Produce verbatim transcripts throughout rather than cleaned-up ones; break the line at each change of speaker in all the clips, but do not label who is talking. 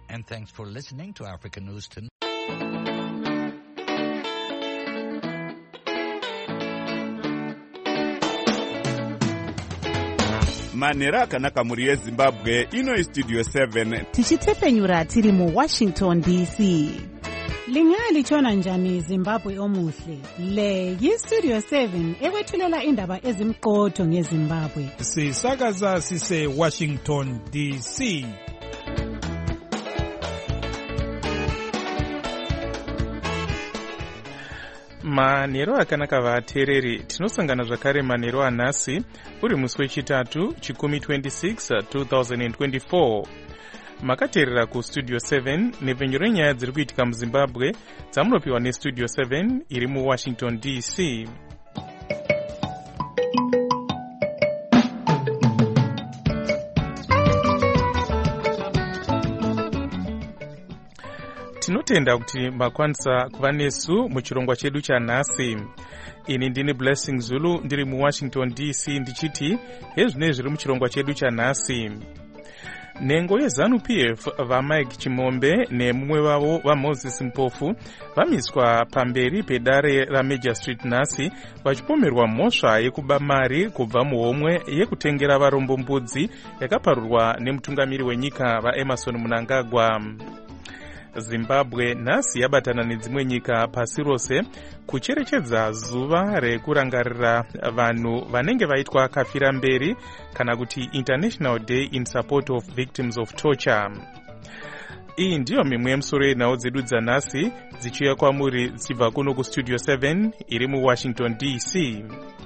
and thanks for listening to Africa News Tonight.
manhero akanaka muri yezimbabwe. Ino istudio seven
tichitepenyura tiri mu Washington D C.
Lingalitshona njani Zimbabwe omuhle? Le yistudio seven ekwethulela indaba ezimqotho ngeZimbabwe.
Sisakaza sise Washington D C.
manhero akanaka vateereri, tinosangana zvakare manhero anhasi uri musi wechitatu chikumi twenty-six twenty twenty-four. makateerera kustudio seven nepfenyuro renyaya dziri kuitika muzimbabwe dzamunopiwa nestudio seven iri muwashington D C. tinotenda kuti makwanisa kuva nesu muchirongwa chedu chanhasi. ini ndini Blessing Zulu ndiri muwashington D C ndichiti hezvinei zviri muchirongwa chedu chanhasi. nhengo yeZANU P F vaMike Chimombe nemumwe wavo vaMoses Mpofu vamiswa pamberi pedare raMajor Street nhasi vachipomerwa mhosva yekuba mari kubva muhomwe yekutengera varombo mbudzi yakaparurwa nemutungamiri wenyika vaEmerson Mnangagwa. Zimbabwe nhasi yabatana nedzimwe nyika pasi rose kucherechedza zuva rekurangarira vanhu vanenge vaitwa kafira mberi kana kuti International Day in Support of Victims of Torture. iyi ndiyo mimwe yemusoro yenhau dzedu dzanhasi dzichiuya kwamuri dzichibva kuno kustudio seven iri muwashington D C.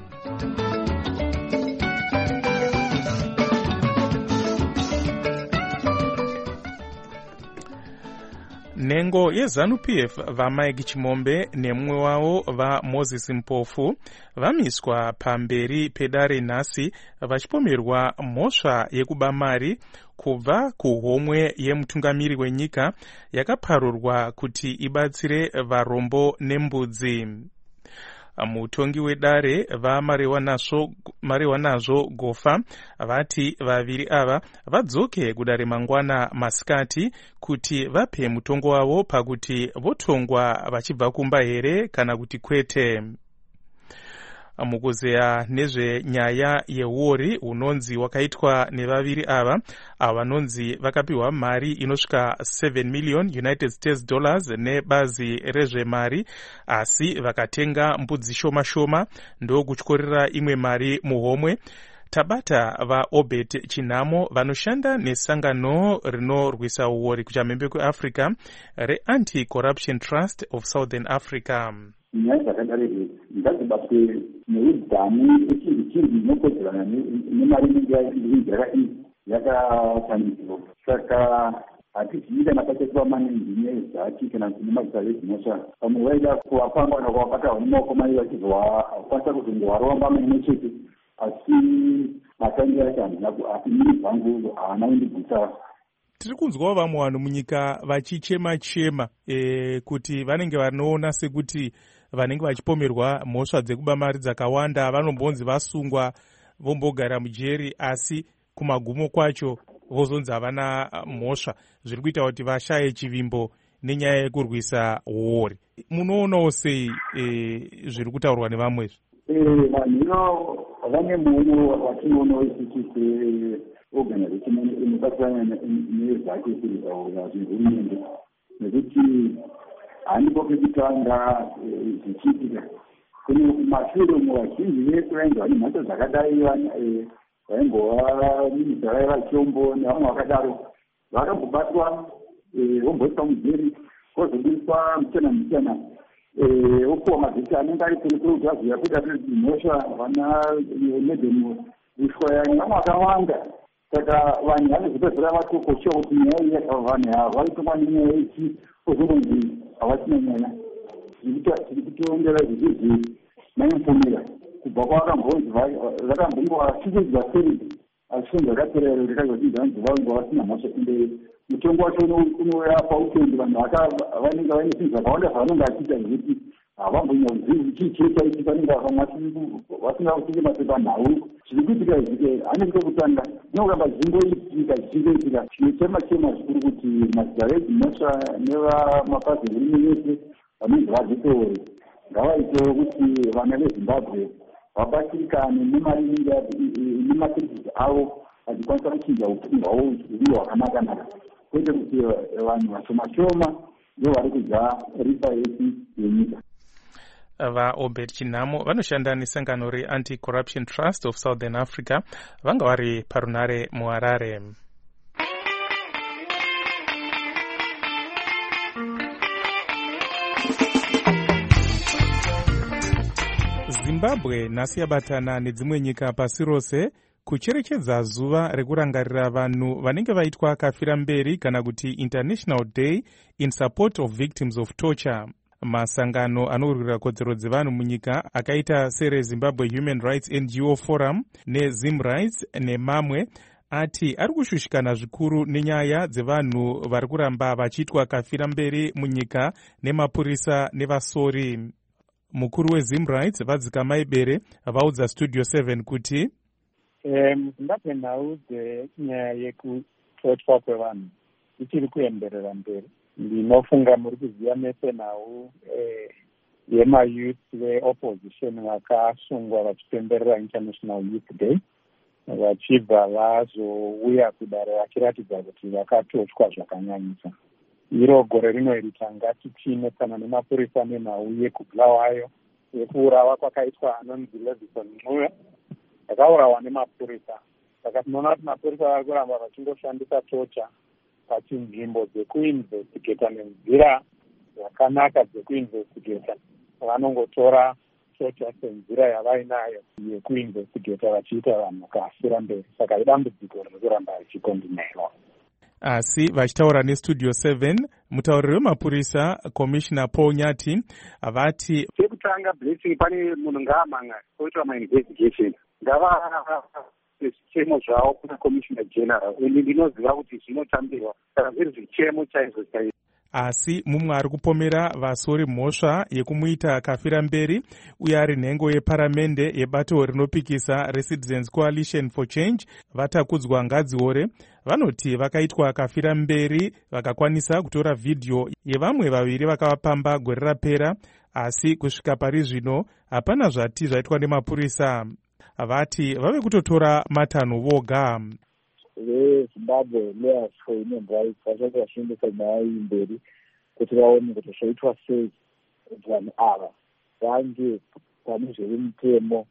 nhengo yeZANU P F vaMike Chimombe nemumwe wavo vaMoses Mpofu vamiswa pamberi pedare nhasi vachipomerwa mhosva yekuba mari kubva kuhomwe yemutungamiri wenyika yakaparurwa kuti ibatsire varombo nembudzi. mutongi wedare vaMariwanazvo Gofa vati vaviri ava vadzoke kudare mangwana masikati kuti vape mutongo wavo pakuti votongwa vachibva kumba here kana kuti kwete. mukuzeya nezvenyaya yeuori unonzi wakaitwa nevaviri ava ava vanonzi vakapiwa mari inosvika seven million United States dollars nebazi rezvemari asi vakatenga mbudzi shoma shoma ndokutyorera imwe mari muhomwe. tabata vaObed Chinamo vanoshanda nesangano rinorwisa uori kuchamhembe kweAfrica reAnti-Corruption Trust of Southern Africa.
nyaya dzakadaro ngadzibatwe neudzamu echinhu chinhu inokodzerana nemari inenge yakatambidzwa. saka hatizivi kana pachaiva maningi nezaki kana kuti nemazita ezvinosha vamwe vaida kuvapamba kana kuvabata mumaoko mai vachizokwanisa kuzongovaromba maimwe chete asi matangi acho hatimiri dzangu haana kundigutsa.
tiri kunzwawo vamwe vanhu munyika vachichema chema e, kuti vanenge vanoona sekuti vanenge vachipomerwa mhosva dzekuba mari dzakawanda vanombonzi vasungwa vombogara mujeri asi kumagumo kwacho vozonzi havana mhosva zviri kuita kuti vashaye chivimbo nenyaya yekurwisa uori. munoonawo sei e, zviri kutaurwa nevamwezvi?
vanhu vane muono watinoona wechiti organization inobatsirana nezake kuritaura zvehurumende nekuti handipo pekutanga zvichiitika. kune mashure muvazhinji vesu vainge vane mhatso dzakadai vaingova minista vaiva chombo nevamwe vakadaro vakambobatwa vomboiswa mujeri vozobudiswa muchena muchena vopuwa mazita anenge ari kurikuti vaziva kuita kuti mhosva vana medhemu ishwayani vamwe vakawanda. saka vanhu vanozopedzera vatokoshiwa kuti nyaya iyi vanhu ava vaitongwa nenyaya ichi ozononzi havachina nyaya. tiri kutondera zvizizi maimfumira kubva kwavakambonzi vakambongwa chichidzwa seri asi funzo rakaperero rikazodinza vanzi vainga vasina mhosva kumberi. mutongo wacho unouya pautendi vanhu vanenge vaine zvinhu zvakawanda zvavanonge achiita zvekuti havambonyakuzivi chii chii chaitika nenge vasinga kutinge mapepa nhau zviri kuitika izike hanenge kekutanga zvinoramba zvingoitika zvingoitika chinochema chema zvikuru kuti mazita edzimosva nevamapazi ehurumende yese vanonzi vazvitoore ngavaitewo kuti vana vezimbabwe vabatsirikane nemari nemaserivhisi avo vachikwanisa kuchinja upenyu hwavo huve hwakanaka-naka kwete kuti vanhu vashoma shoma ndo vari kudya ripa yesi yenyika.
vaobert chinhamo vanoshanda nesangano reanti-corruption trust of southern africa vanga vari parunare muharare. zimbabwe nhasi yabatana nedzimwe nyika pasi rose kucherechedza zuva rekurangarira vanhu vanenge vaitwa kafira mberi kana kuti international day in support of victims of torture. masangano anorwira kodzero dzevanhu munyika akaita serezimbabwe human rights N G O forum nezim rights nemamwe ati ari kushushikana zvikuru nenyaya dzevanhu vari kuramba vachiitwa kafira mberi munyika nemapurisa nevasori. mukuru wezim rights vadzika bere vaudza studio seven kuti
muzimbabwe nhau dzenyaya yekutotwa kwevanhu ichiri kuenderera mberi. ndinofunga muri kuziva mese nhau yemayouth veopposition vakasungwa vachipemberera international youth day vachibva vazouya kudare vachiratidza kuti vakatotwa zvakanyanyisa. iro gore rino iri tanga tichine kana nemapurisa nenhau yekubulawayo yekuurawa kwakaitwa anonzi Levison Mncube akaurawa nemapurisa. saka tinoona kuti mapurisa vari kuramba vachingoshandisa tocha pachinzvimbo dzekuinvestigeta nenzira yakanaka dzekuinvestigeta. vanongotora tocha senzira yavainayo yekuinvestigeta vachiita vanhu kafira mberi. saka idambudziko riri kuramba richikondinerwa.
asi vachitaura nestudio seven mutauriri wemapurisa commissioner Paul Nyati vati
chekutanga blessing pane munhu ngaamanga oitwa mainvestigation ngava zvichemo zvavo kuna commissioner general ende ndinoziva kuti zvinotambirwa saka zviri zvichemo chaizvo chaizvo.
asi mumwe ari kupomera vasori mhosva yekumuita kafira mberi uye ari nhengo yeparamende yebato rinopikisa reCitizens Coalition for Change vatakudzwa ngadziore vanoti vakaitwa kafira mberi vakakwanisa kutora vhidhiyo yevamwe vaviri vakavapamba gore rapera asi kusvika pari zvino hapana zvati zvaitwa nemapurisa. vati vave kutotora matanho voga.
vezimbabwe lawyers for human rights vachati vachindisa nyaya iyi mberi kuti vaone kuti zvaitwa sei vanhu ava vange pane zverimutemo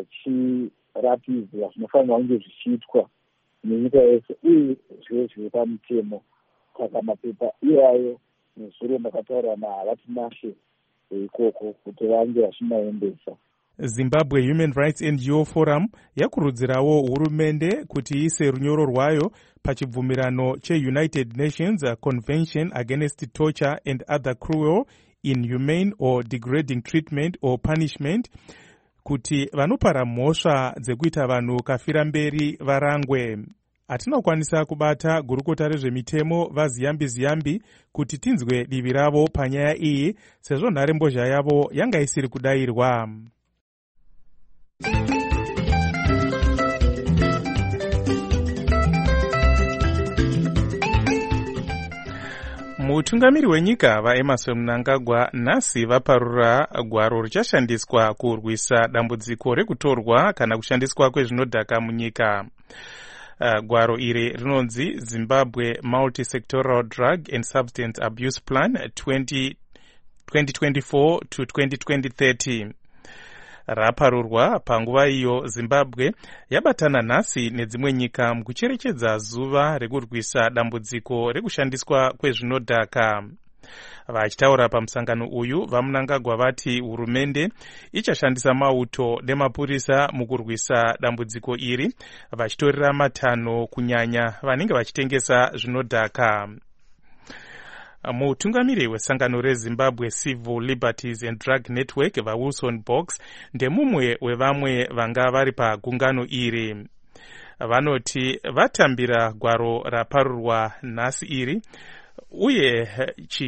vachiratidza zvinofanira kunge zvichiitwa nenyika yese uye zvive zviri pamutemo. saka mapepa iyayo nezuro ndakataura nahavati nashe ikoko kuti vange vachimaendesa.
Zimbabwe Human Rights N G O Forum yakurudzirawo hurumende kuti iise runyoro rwayo pachibvumirano che-United Nations Convention Against Torture and Other Cruel, Inhumane or Degrading Treatment or Punishment kuti vanopara mhosva dzekuita vanhu kafira mberi varangwe. Hatinokwanisa kubata gurukota rezvemitemo vaziyambi ziyambi kuti tinzwe divi ravo panyaya iyi sezvo nharembozha yavo yanga isiri kudayirwa. mutungamiri wenyika vaEmerson Mnangagwa nhasi vaparura gwaro richashandiswa kurwisa dambudziko rekutorwa kana kushandiswa kwezvinodhaka munyika. Uh, gwaro iri rinonzi Zimbabwe Multi-Sectoral Drug and Substance Abuse Plan twenty twenty-four to twenty thirty. Raparurwa panguva iyo Zimbabwe yabatana nhasi nedzimwe nyika mukucherechedza zuva rekurwisa dambudziko rekushandiswa kwezvinodhaka. Vachitaura pamusangano uyu vaMnangagwa vati hurumende ichashandisa mauto nemapurisa mukurwisa dambudziko iri vachitorera matanho kunyanya vanenge vachitengesa zvinodhaka. Mutungamiri wesangano reZimbabwe Civil Liberties and Drug Network vaWilson Box ndemumwe wevamwe vanga vari pagungano iri. Vanoti vatambira gwaro raparurwa nhasi iri uye chi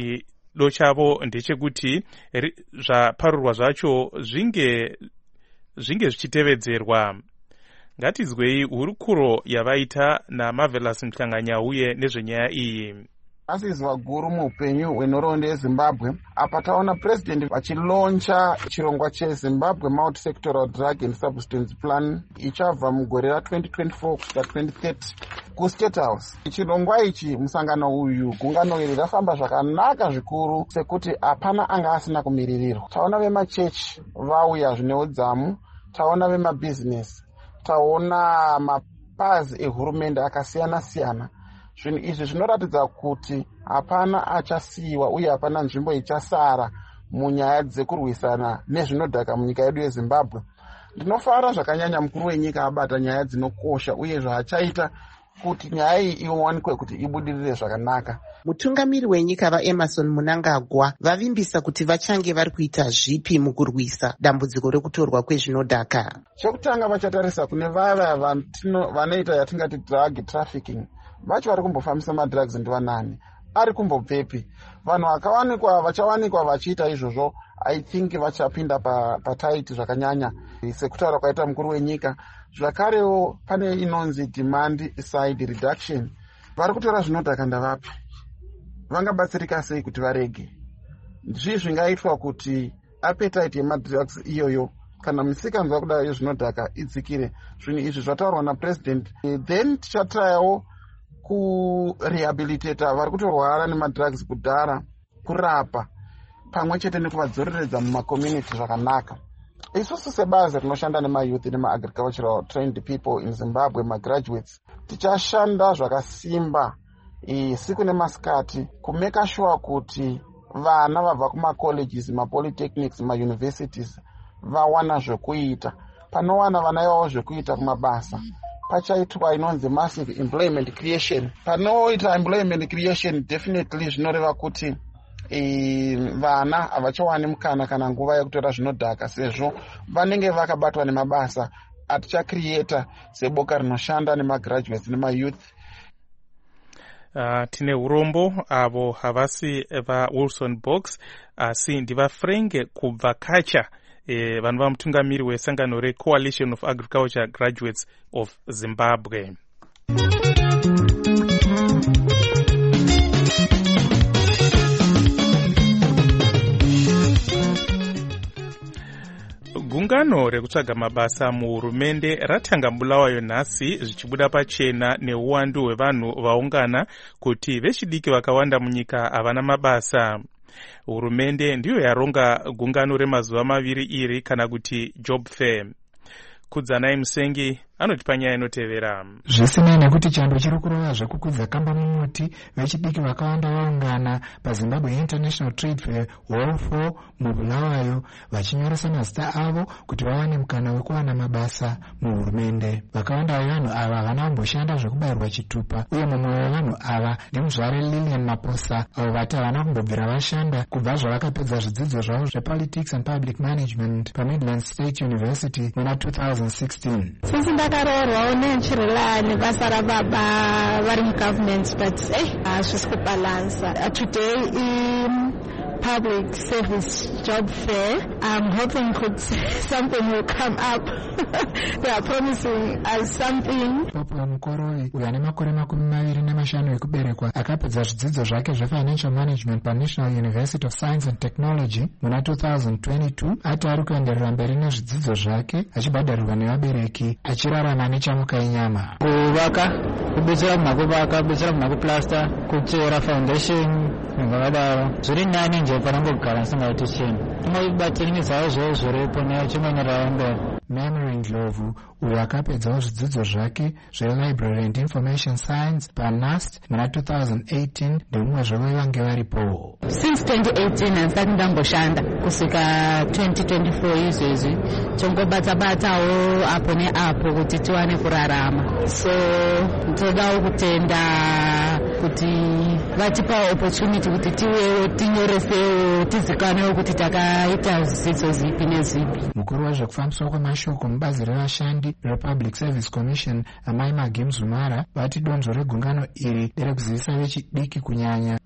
chido chavo ndechekuti zvaparurwa zvacho zvinge zvinge zvichitevedzerwa. Ngatizwei hurukuro yavaita naMarvelous Mhlanganyauye nezvenyaya iyi.
Asizwa guru muupenyu hwenhoroondo yeZimbabwe apa taona president vachiloncha chirongwa cheZimbabwe multi-sectoral drug and substance plan ichabva mugore ra twenty twenty-four kusvika twenty thirty kuState House. Chirongwa ichi musangano uyu gungano iri rafamba zvakanaka zvikuru sekuti hapana anga asina kumiririrwa. Taona vemachechi vauya zvine udzamu, taona vemabhizinesi, taona mapazi ehurumende akasiyana siyana. Zvinhu izvi zvinoratidza kuti hapana achasiyiwa uye hapana nzvimbo ichasara munyaya dzekurwisana nezvinodhaka munyika yedu yeZimbabwe. Ndinofara zvakanyanya mukuru wenyika abata nyaya dzinokosha uye zvaachaita kuti nyaya iyi iwanikwe kuti ibudirire zvakanaka.
Mutungamiri wenyika vaEmmerson Mnangagwa vavimbisa kuti vachange vari kuita zvipi mukurwisa dambudziko rekutorwa kwezvinodhaka.
Chekutanga vachatarisa kune vaya vanoita yatingati drug trafficking. Vacho vari kumbofambisa madrugs ndivanani, ari kumbobvepi? Vanhu vakawanikwa vachawanikwa vachiita izvozvo, I think vachapinda pataiti zvakanyanya sekutaura kwaita mukuru wenyika. Zvakarewo pane inonzi demand side reduction. Vari kutora zvinodhaka ndavapi? Vangabatsirika sei kuti varege? Zvii zvingaitwa kuti appetite yemadrugs iyoyo kana misikanzwa kudai yezvinodhaka idzikire? Zvinhu izvi zvataurwa napresident. Then tichatrayawo kurehabilitata vari kutorwara nemadrugs kudhara, kurapa pamwe chete nekuvadzoreredza mumakommunity zvakanaka. Isusu sebazi rinoshanda nemayouth nemaagricultural trained people in Zimbabwe, magraduates, tichashanda zvakasimba siku nemasikati kumeka sure kuti vana vabva kumacolleges, mapolytechnics, mauniversities vawana zvekuita. Panowana vana ivavo zvekuita kumabasa pachaitwa inonzi massive employment creation. Panoita employment creation definitely zvinoreva kuti e, vana havachawani mukana kana nguva yekutora zvinodhaka sezvo vanenge vakabatwa nemabasa atichacreata seboka rinoshanda nemagraduates nemayouth.
Uh, tine urombo avo havasi vaWilson Box asi ndivafrenge kubva kacha Eh, vanhu vamutungamiri wesangano reCoalition of Agriculture Graduates of Zimbabwe. Gungano rekutsvaga mabasa muhurumende ratanga Bulawayo nhasi zvichibuda pachena neuwandu hwevanhu vaungana kuti vechidiki vakawanda munyika havana mabasa. Hurumende ndiyo yaronga gungano remazuva maviri iri kana kuti job fair. Kudzanai Musengi anoti panyaya inotevera.
Zvisinei nekuti chando chiri kurova zvekukudza kamba mumuti, vechidiki vakawanda vaungana paZimbabwe International Trade Fair Hall four muBulawayo vachinyoresa mazita avo kuti vawane mukana wekuwana mabasa muhurumende. Vakawanda vevanhu ava havana kumboshanda zvekubayirwa chitupa uye mumwe wevanhu ava ndemuzvare Lillian Maposa avo vati havana kumbobvira vashanda kubva zvavakapedza zvidzidzo zvavo zvepolitics and public management paMidlands State University muna two thousand sixteen.
Since ndakaroorwawo nenchirela nebasa rababa vari mugovernment but eh hazvisi kubalansa. Today in public service job fair, I'm hoping could something will come up. They are promising us something.
Popo Mukoroi uyo ane makore makumi maviri nemashanu ekuberekwa akapedza zvidzidzo zvake zvefinancial management paNational University of Science and Technology muna two thousand twenty-two ati ari kuenderera mberi nezvidzidzo zvake achibhadharirwa nevabereki achirarama nechamuka inyama.
Kuvaka, kubetsera muna kuvaka, kubetsera muna kuplasta, kuchera foundation zvakadaro zviri nani nje panangogara singaiti chinhu. Tinobatsiridzawo zvewo zviripo nechimonerawo mberi.
Memory Ndlovu uyo akapedzawo zvidzidzo zvake zvelibrary and information science paNUST muna two thousand eighteen ndomumwe zvevange varipo.
Since twenty eighteen handisati ndamboshanda kusvika twenty twenty-four izvezvi tongobatabatawo apo neapo kuti tiwane kurarama. So todawo kutenda kuti vatipa opportunity kuti tiwewo tinyoresewo tizikanewo kuti takaita zvidzidzo zipi nezipi.
Mukuru wezvekufambiswa kwemashoko mubazi revashandi rePublic Service Commission Amai Magi Mzumara vati donzvo regungano iri nderekuzivisa vechidiki kunyanya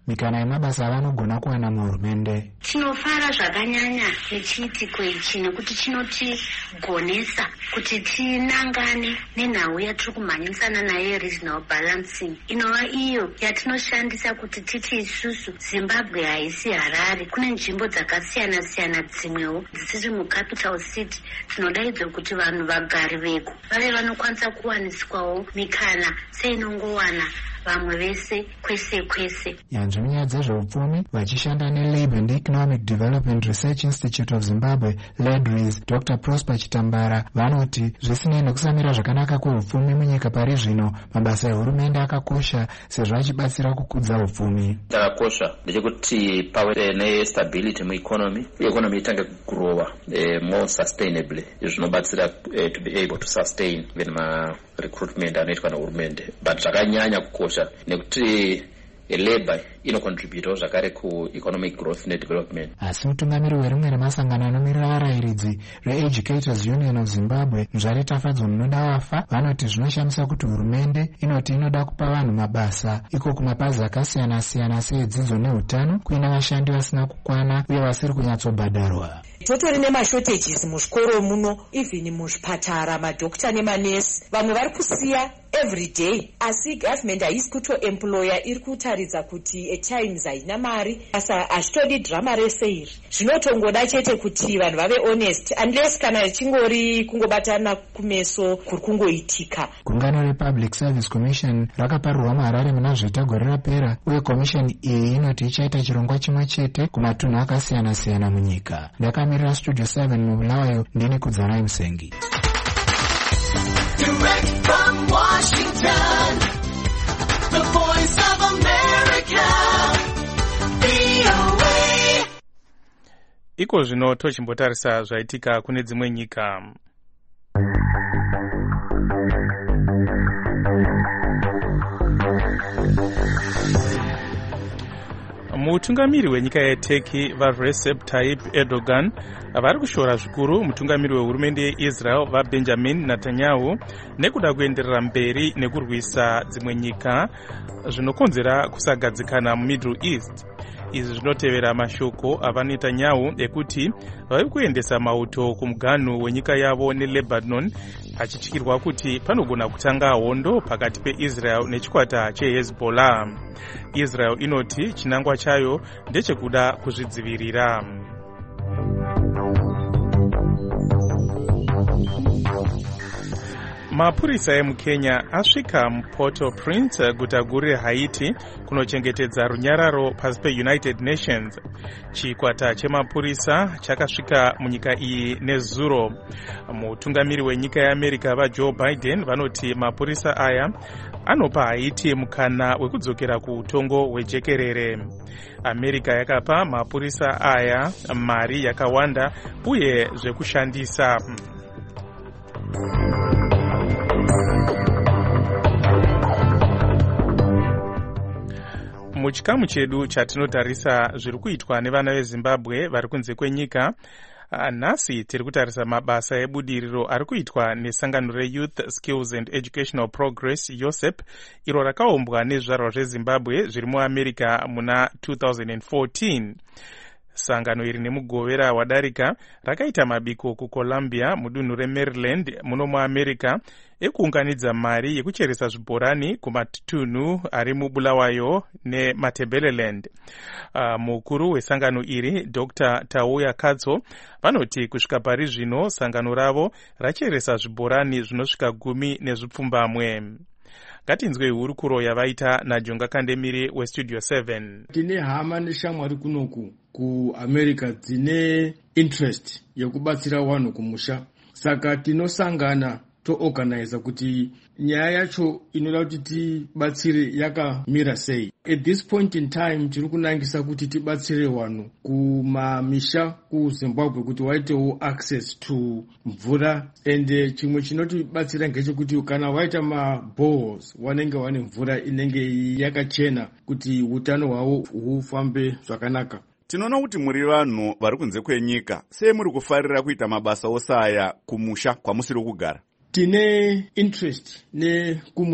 mikana yemabasa avanogona kuwana muhurumende.
Tinofara zvakanyanya nechiitiko ichi nekuti chinotigonesa kuti tinangane nenhau yatiri kumhanyisana nayo regional balancing, inova iyo yatinoshandisa kuti titi isusu Zimbabwe haisi Harare. Kune nzvimbo dzakasiyana siyana dzimwewo dzisiri mucapital city. Tinodaidzwa kuti vanhu vagari veko vave vanokwanisa kuwaniswawo mikana seinongowana vamwe vese kwese kwese.
Yanzvi munyaya dzezveupfumi vachishanda neLabour and Economic Development Research Institute of Zimbabwe, LADRIS, Doctor Prosper Chitambara vanoti zvisinei nekusamira zvakanaka kweupfumi munyika pari zvino, mabasa ehurumende akakosha sezvo achibatsira kukudza upfumi.
Chakakosha ndechekuti pave nestability mueconomy, economy itange kugrowa eh, more sustainably, zvinobatsira eh, to be able to sustain even ma recruitment anoitwa nehurumende. But zvakanyanya kukosha nekuti labor inocontribute zvakare kueconomic growth nedevelopment.
Asi mutungamiri werimwe remasangano anomirira varayiridzi reEducators Union of Zimbabwe, Mzvare Tafadzo Munoda Wafa, vanoti zvinoshamisa kuti hurumende inoti inoda kupa vanhu mabasa iko kumapazi akasiyana siyana seedzidzo neutano kuina vashandi vasina kukwana uye vasiri kunyatsobhadharwa.
Totori nemashotages muzvikoro muno, even muzvipatara, madokta nemanesi vamwe vari kusiya every day, asi government haisi kutoemploya, iri kutaridza kuti at times haina mari. Asa hazvitodi drama rese iri, zvinotongoda chete kuti vanhu vave honest, unless kana chingori kungobatana kumeso kuri kungoitika.
Gungano rePublic Service Commission rakaparirwa muHarare muna zvita gore rapera, uye commission iyi inoti ichaita chirongwa chimwe chete kumatunhu akasiyana siyana munyika. Ndakamirira Studio seven mubulawayo, ndini Kudzanai Musengi.
Direct from Washington, the voice of America, V O A.
Iko zvino tochimbotarisa zvaitika kune dzimwe nyika. Mutungamiri wenyika yeTurkey vaRecep Tayyip Erdogan vari kushora zvikuru mutungamiri wehurumende yeIsrael vaBenjamin Netanyahu nekuda kuenderera mberi nekurwisa dzimwe nyika zvinokonzera kusagadzikana muMiddle East. Izvi zvinotevera mashoko avaNetanyahu ekuti vari kuendesa mauto kumuganhu wenyika yavo neLebanon, achityirwa kuti panogona kutanga hondo pakati peIsrael nechikwata cheHezbollah. Israel inoti chinangwa chayo ndechekuda kuzvidzivirira. Mapurisa emuKenya asvika muPort-au-Prince, guta guru reHaiti, kunochengetedza runyararo pasi peUnited Nations. Chikwata chemapurisa chakasvika munyika iyi nezuro. Mutungamiri wenyika yeAmerica vaJoe Biden vanoti mapurisa aya anopa Haiti mukana wekudzokera kuutongo hwejekerere. America yakapa mapurisa aya mari yakawanda uye zvekushandisa. Muchikamu chedu chatinotarisa zviri kuitwa nevana veZimbabwe vari kunze kwenyika, nhasi tiri kutarisa mabasa ebudiriro ari kuitwa nesangano reYouth Skills and Educational Progress YOSEP, iro rakaumbwa nezvizvarwa zveZimbabwe zviri muAmerica muna two thousand fourteen. Sangano iri nemugovera wadarika rakaita mabiko kuColumbia mudunhu reMaryland muno muAmerica ekuunganidza mari yekucheresa zvibhorani kumatunhu ari mubulawayo neMatabeleland. Uh, mukuru wesangano iri Doctor Tauya Katso vanoti kusvika pari zvino sangano ravo racheresa zvibhorani zvinosvika gumi nezvipfumbamwe. Ngatinzwe hurukuro yavaita naJonga Kandemire weStudio seven.
Tine hama neshamwari kunoku kuAmerica dzine interest yekubatsira vanhu kumusha, saka tinosangana toorganize kuti nyaya yacho inoda kuti tibatsire yakamira sei. At this point in time tiri kunangisa kuti tibatsire vanhu kumamisha kuZimbabwe kuti waitewo access to mvura, and chimwe chinotibatsira ngechekuti kana waita maboreholes wanenge wane mvura inenge yakachena kuti utano hwavo hufambe zvakanaka.
Tinoona kuti muri vanhu vari kunze kwenyika, sei muri kufarira kuita mabasa osaya kumusha kwamusiri kugara?
Tine interest ne kumusha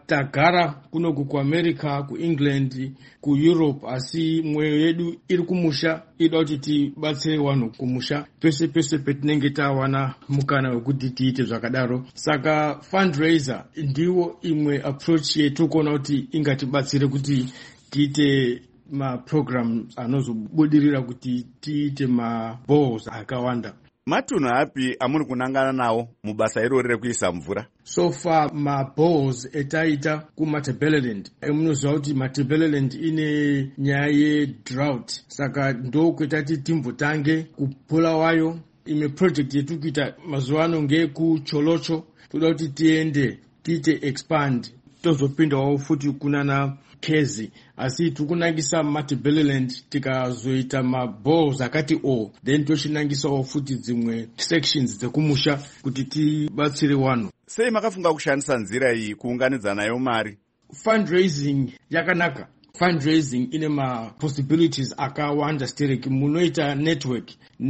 tagara kunoku kuamerica, kuengland, kueurope, asi mwoyo yedu iri kumusha, ida kuti tibatsire vanhu kumusha pese pese petinenge tawana mukana wekuti tiite zvakadaro. Saka fundraiser ndiwo imwe approach yetu kuona kuti ingatibatsire kuti tiite maprogram anozobudirira kuti tiite maballs akawanda.
Matunhu api amuri kunangana nawo mubasa irori rekuisa mvura?
So far maballs etaita kuMatabeleland. Emunoziva kuti Matabeleland ine nyaya yedrought, saka ndokwetati timbotange kupula wayo. Imwe project yetu kuita mazuva ano ngeyekuCholocho, toda kuti tiende tiite expand tozopindawo futi kunana Kezi, asi tukunangisa Matabeleland tikazoita maballs akati o, then toshinangisawo futi dzimwe sections dzekumusha kuti tibatsire vanhu.
Sei makafunga kushandisa nzira iyi kuunganidza nayo mari?
Fundraising yakanaka. Fundraising ine ma possibilities akawanda stereki. Munoita network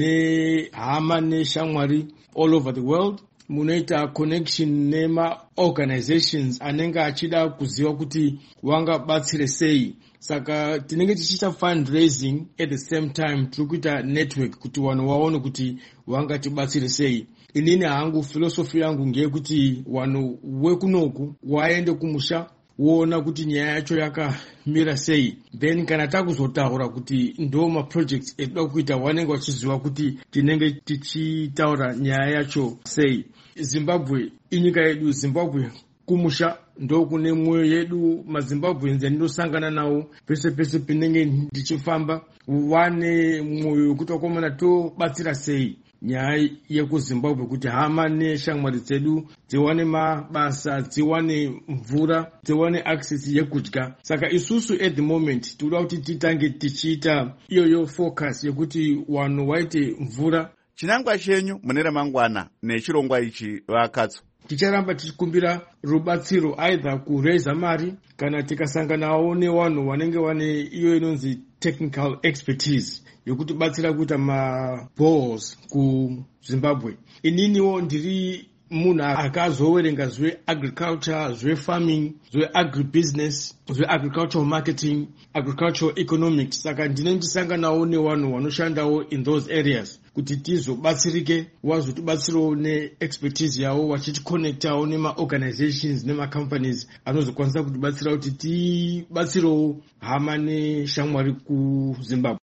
nehama neshamwari all over the world. Munoita connection nema organizations anenge achida kuziva kuti vangabatsire sei. Saka tinenge tichiita fundraising at the same time turikuita network kuti vanhu vaone kuti vangatibatsire sei. Inini hangu philosophy yangu ngeyekuti vanhu vekunoku waende kumusha woona kuti nyaya yacho yakamira sei, then kana takuzotaura kuti ndo maprojects etoda kuita vanenge vachiziva kuti tinenge tichitaura nyaya yacho sei. Zimbabwe inyika yedu. Zimbabwe kumusha ndo kune mwoyo yedu. maZimbabweans andosangana nawo pese pese pinenge ndichifamba, vane mwoyo wekuti wakomana tobatsira sei nyaya yekuZimbabwe kuti hama neshamwari dzedu dziwane mabasa, dziwane mvura, dziwane access yekudya. Saka isusu at the moment toda kuti titange tichiita iyoyo focus yekuti vanhu vaite mvura.
Chinangwa chenyu mune ramangwana nechirongwa ichi vakatso?
Ticharamba tichikumbira rubatsiro either kuraise mari kana tikasanganawo nevanhu vanenge vane iyo inonzi technical expertise yokuti batsira kuita maballs kuZimbabwe. Ininiwo ndiri munhu akazowerenga zveagriculture, zvefarming, zveagribusiness, zveagricultural marketing, agricultural economics. Saka ndine ndisanganawo nevanhu vanoshandawo in those areas kuti tizobatsirike, vazotibatsirawo neexpertise yavo vachitikonektawo nemaorganizations nemacompanies anozokwanisa kutibatsira kuti tibatsirawo hama neshamwari kuZimbabwe.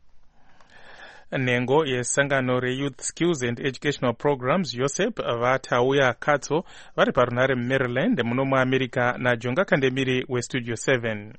Nhengo yesangano reYouth Skills and Educational Programs Joseph vatauya katso vari parunare muMaryland muno muAmerica naJonga Kandemiri weStudio seven.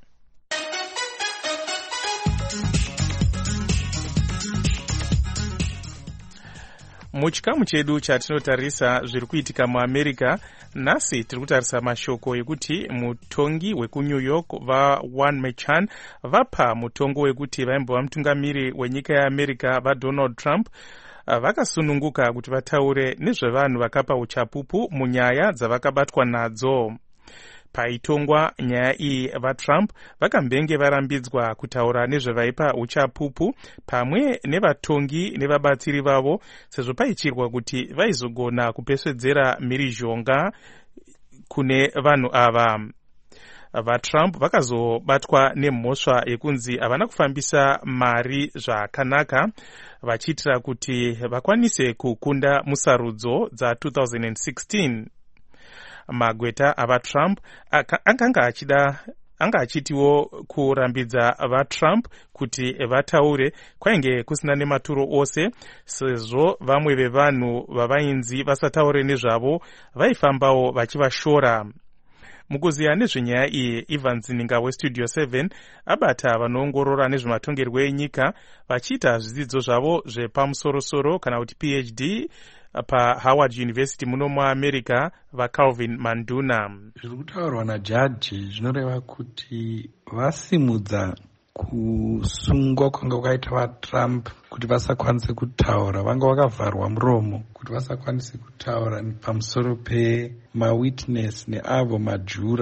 Muchikamu chedu chatinotarisa zviri kuitika muAmerica, nhasi tiri kutarisa mashoko ekuti mutongi weku-New York vaJuan Merchan vapa mutongo wekuti vaimbova mutungamiri wenyika yeAmerica vaDonald Trump vakasununguka kuti vataure nezvevanhu vakapa uchapupu munyaya dzavakabatwa nadzo. Paitongwa nyaya iyi vaTrump vakambenge varambidzwa kutaura nezvevaipa uchapupu pamwe nevatongi nevabatsiri vavo, sezvo paichirwa kuti vaizogona kupesvedzera mhirizhonga kune vanhu ava. VaTrump vakazobatwa nemhosva yekunzi havana kufambisa mari zvakanaka vachiitira kuti vakwanise kukunda musarudzo dza two thousand sixteen. Magweta avaTrump akanga achida anga achitiwo kurambidza vaTrump kuti vataure kwainge kusina nematuro ose, sezvo vamwe vevanhu vavainzi vasataure nezvavo vaifambawo vachivashora. Mukuziya nezvenyaya iyi, Ivan Zininga weStudio seven abata vanoongorora nezvematongerwo enyika vachiita zvidzidzo zvavo zvepamusorosoro kana kuti P H D paHoward University muno muAmerica vaCalvin Manduna.
Zviri kutaurwa najaji zvinoreva kuti vasimudza kusungwa kwanga kwakaita vaTrump kuti vasakwanise kutaura, vanga vakavharwa muromo kuti vasakwanise kutaura pamusoro pemawitness neavo majura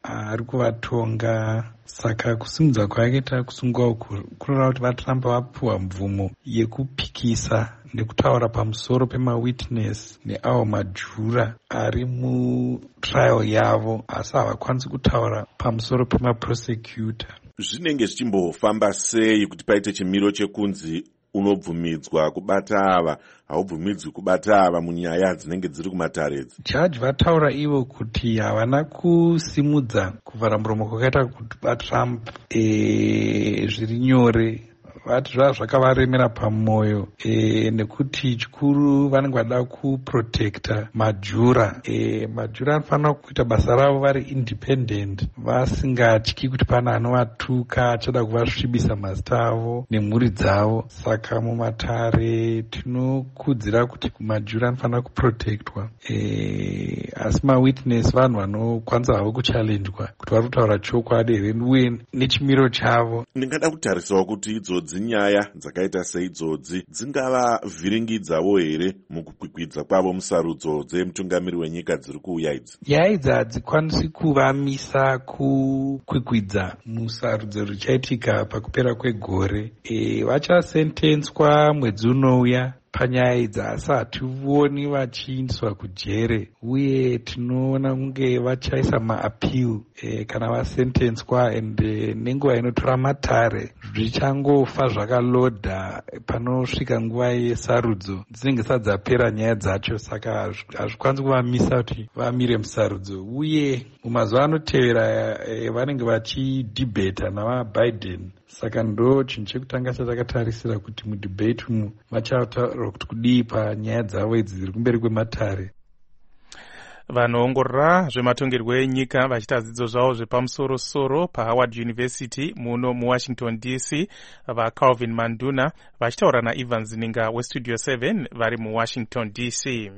ari kuvatonga. Saka kusimudza kwakaita kusungwa kureva kuti vatrump vapiwa mvumo yekupikisa nekutaura pamusoro pemawitness neavo majura ari mutrial yavo, asi havakwanisi kutaura pamusoro pemaprosecutor.
Zvinenge zvichimbofamba sei kuti paite chimiro chekunzi unobvumidzwa kubata ava haubvumidzwi kubata ava munyaya dzinenge dziri kumatare?
Jaji vataura ivo kuti havana kusimudza kuvhara muromo kwakaita kuti vaTrump e, zviri nyore. Vati zvava zvakavaremera pamwoyo e, nekuti chikuru vanenge vada kuprotecta majura. E, majura anofanira kuita basa ravo vari independent, vasingatyi kuti pana anovatuka achada kuvasvibisa mazita avo nemhuri dzavo. Saka mumatare tinokudzira kuti majura anofanira kuprotectwa, e, asi mawitness vanhu vanokwanisa havo kuchallenjwa kuti vari kutaura chokwadi here uye nechimiro chavo.
Ndingada kutarisawo kuti idzodzi nyaya dzakaita seidzodzi dzingava vhiringidzawo here mukukwikwidza kwavo musarudzo dzemutungamiri wenyika dziri kuuya idzi?
Nyaya idzi hadzikwanisi kuvamisa kukwikwidza musarudzo richaitika pakupera kwegore. E, vachasentenswa mwedzi unouya panyaya idzi, asi hationi vachiindiswa kujere, uye tinoona kunge vachaisa maappeal e, kana vasentenswa, ende nenguva inotora matare zvichangofa zvakalodha panosvika nguva yesarudzo dzinenge dzisati dzapera nyaya dzacho. Saka hazvikwanisi kuvamisa kuti vamire musarudzo, uye mumazuva anotevera e, vanenge vachidhibheta navabiden. Saka ndo chinhu chekutanga chatakatarisira kuti mudhibheti umu vachataura kuti kudii panyaya dzavo idzi dziri kumberi kwematare.
Vanoongorora zvematongerwo enyika vachiita dzidzo zvavo zvepamusoro-soro paHoward University muno muWashington D C vaCalvin Manduna vachitaura naEvans Ninga weStudio seven vari muWashington D C.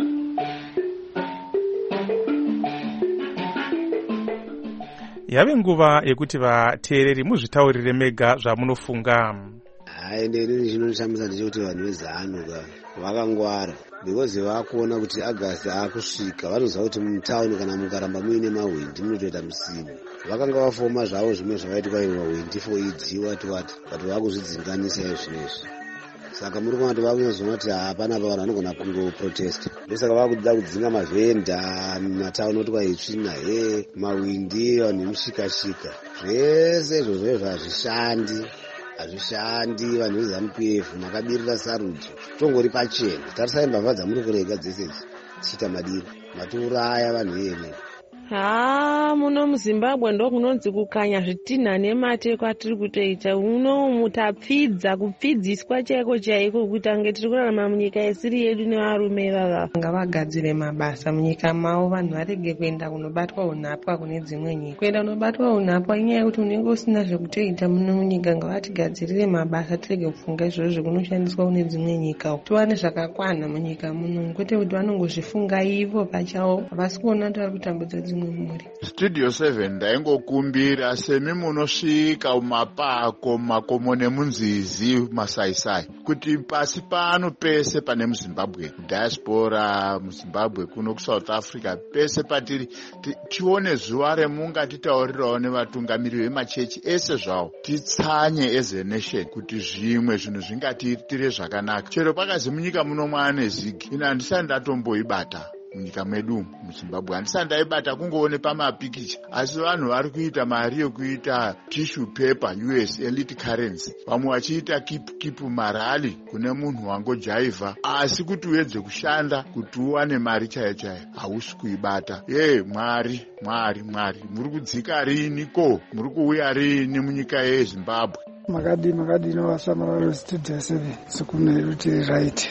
Yave nguva yekuti vateereri muzvitaurire mega zvamunofunga.
Hai, ndini chinondishamisa ndechekuti vanhu veZanu vakangwara, because vakuona kuti August akusvika, vanoziva kuti mutaundi kana mukaramba muine mahwindi munotoita musimu. Vakanga vafoma zvavo zvimwe zvavaitwa mahwindi for idziwa tiwati, but vakuzvidzinganisa izvinezvi. Saka muri kuona kuti vakunyazona kuti hapana pa vanhu vanogona kungoprotesta. Ndosaka vakuda kudzinga mavhenda mumatauni kuti kwaitsvina he mahwindi vanhu vemushikashika. Zvese izvozvo izvo hazvishandi, hazvishandi. Vanhu veZanu P F makabirira sarudzo tongori pachena. Tarisai mbavha dzamuri kurega dzese tichiita madiro matiuraya vanhu vene.
Ha, muno muZimbabwe ndo kunonzi kukanya zvitinha nemate kwatiri kutoita. Uno mutapfidza kupfidziswa chaiko chaiko kuti ange tiri kurarama munyika isiri yedu nevarume vava. Ngavagadzire mabasa munyika mavo, vanhu varege kuenda kunobatwa unhapwa kune dzimwe nyika. Kuenda kunobatwa unhapwa inyaya yekuti unenge usina zvekutoita muno munyika. Ngavatigadzirire mabasa, tirege kufunga izvozvo zvekunoshandiswa kune dzimwe nyika. Tiwane zvakakwana munyika muno, kwete kuti vanongozvifunga ivo pachavo, havasi kuona kuti vari kutambudza dzimwe.
Studio seven ndaingokumbira semi munosvika mumapako makomo nemunzizi masaisai kuti pasi pano pese pane muZimbabwe, diaspora muZimbabwe kuno kuSouth Africa, pese patiri tione zuva remunga titaurirawo nevatungamiri vemachechi ese zvawo, titsanye as a nation kuti zvimwe zvinhu zvingatitire zvakanaka. Chero pakazi munyika muno mwane zigi, ina handisati ndatomboibata munyika medu muZimbabwe, handisati ndaibata kungoone pamapikicha, asi vanhu vari kuita mari yokuita tissue paper U S elite currency, vamwe vachiita keep keep marali kune munhu wangojaivha, asi kuti uedze kushanda kuti uwane mari chaiyo chaiyo hausi kuibata. Ye mwari mwari mwari, muri kudzika rini ko, muri kuuya rini munyika yeZimbabwe?
Makadi makadi novashamara veStudio seven sikune rutiri right.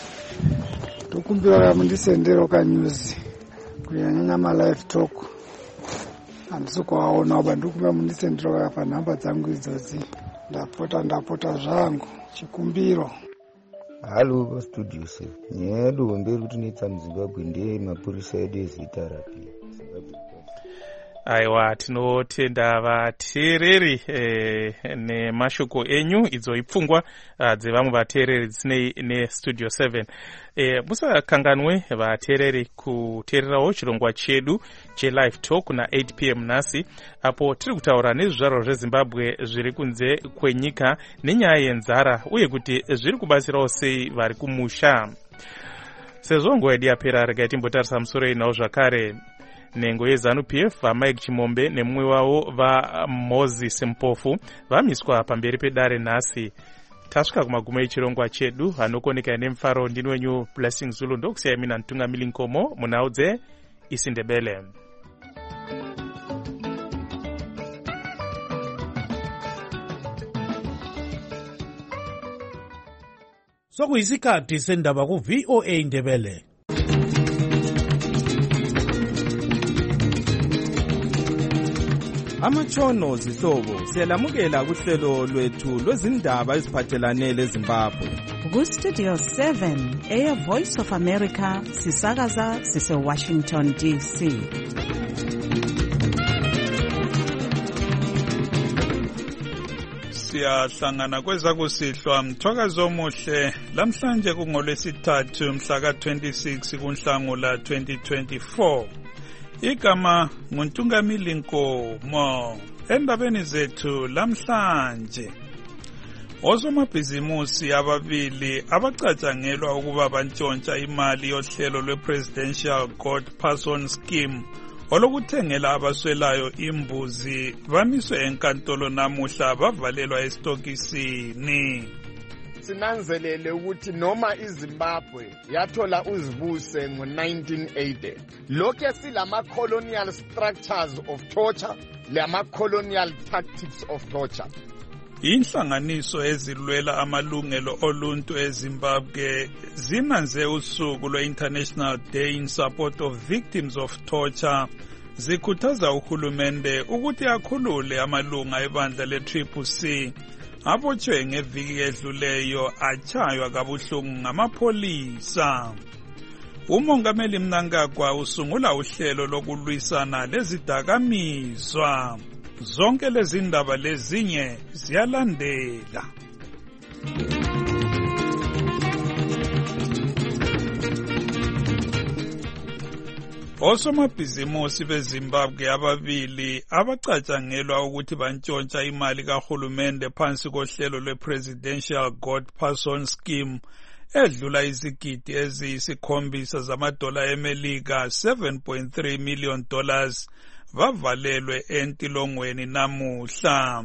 Tokumbira mundisendero kanyuzi kunyanya malive talk, handisi kuaona uba ndikumbira mundisendero panhamba dzangu idzodzi, ndapota ndapota zvangu chikumbiro.
Halo Studio seven, nyaya yedu mberi kuti nitsa muZimbabwe ndeye mapurisa edu ezita rapi.
aiwa tinotenda vateereri eh, nemashoko enyu idzo ipfungwa uh, dzevamwe vateereri dzisinei nestudio seven. eh, musakanganwe vateereri kuteererawo chirongwa chedu chelive talk na eight p m nhasi, apo tiri kutaura nezvizvarwa zvezimbabwe zviri kunze kwenyika nenyaya yenzara uye kuti zviri kubatsirawo sei vari kumusha. Sezvo nguva yedu yapera, regai timbotarisa musoro inawo zvakare. Nhengo yeZANU-P F vaMike Chimombe nemumwe wavo vaMoses Mpofu vamiswa pamberi pedare nhasi. Tasvika kumagumo echirongwa chedu, hanokoneka nemufaro. Ndini wenyu Blessing Zulu, ndokusiyai mina Ntungamili Nkomo munhau dzeIsiNdebele.
Sokuyisikhathi sendaba ku-V O A Ndebele.
Amatshono zihlobo, siyalamukela kuhlelo lwethu lwezindaba eziphathelane leZimbabwe.
Ku-Studio seven, Air Voice of America, sisakaza sise-Washington D C.
Siyahlangana kwezakusihlwa mthwakazi omuhle lamhlanje kungolwesithathu mhla ka twenty-six kuNhlangula twenty twenty-four. Igama nguNtungamili Nkomo. Endabeni zethu lamhlanje, osomabhizimusi ababili abacatshangelwa ukuba bantshontsha imali yohlelo lwe-Presidential Gold Person Scheme olokuthengela abaswelayo imbuzi bamiswe enkantolo namuhla bavalelwa esitokisini.
Sinanzelele ukuthi noma iZimbabwe yathola uzibuse ngo nineteen eighty, lokho silama colonial structures of torture, lama colonial tactics of torture.
Inhlanganiso ezilwela amalungelo oluntu eZimbabwe zinanze usuku lwe-International Day in Support of Victims of Torture, zikhuthaza uhulumende ukuthi akhulule amalunga ebandla le-Triple C abotshwe ngeviki edluleyo atshaywa kabuhlungu ngamapholisa. Umongameli Mnangagwa usungula uhlelo lokulwisana lezidakamizwa. Zonke lezi ndaba lezinye ziyalandela. Osomabhizimusi beZimbabwe ababili abacatshangelwa ukuthi bantshontsha imali kahulumende phansi kohlelo lwe-Presidential Gold Person Scheme edlula izigidi eziyisikhombisa zamadola eMelika seven point three million dollars bavalelwe entilongweni namuhla.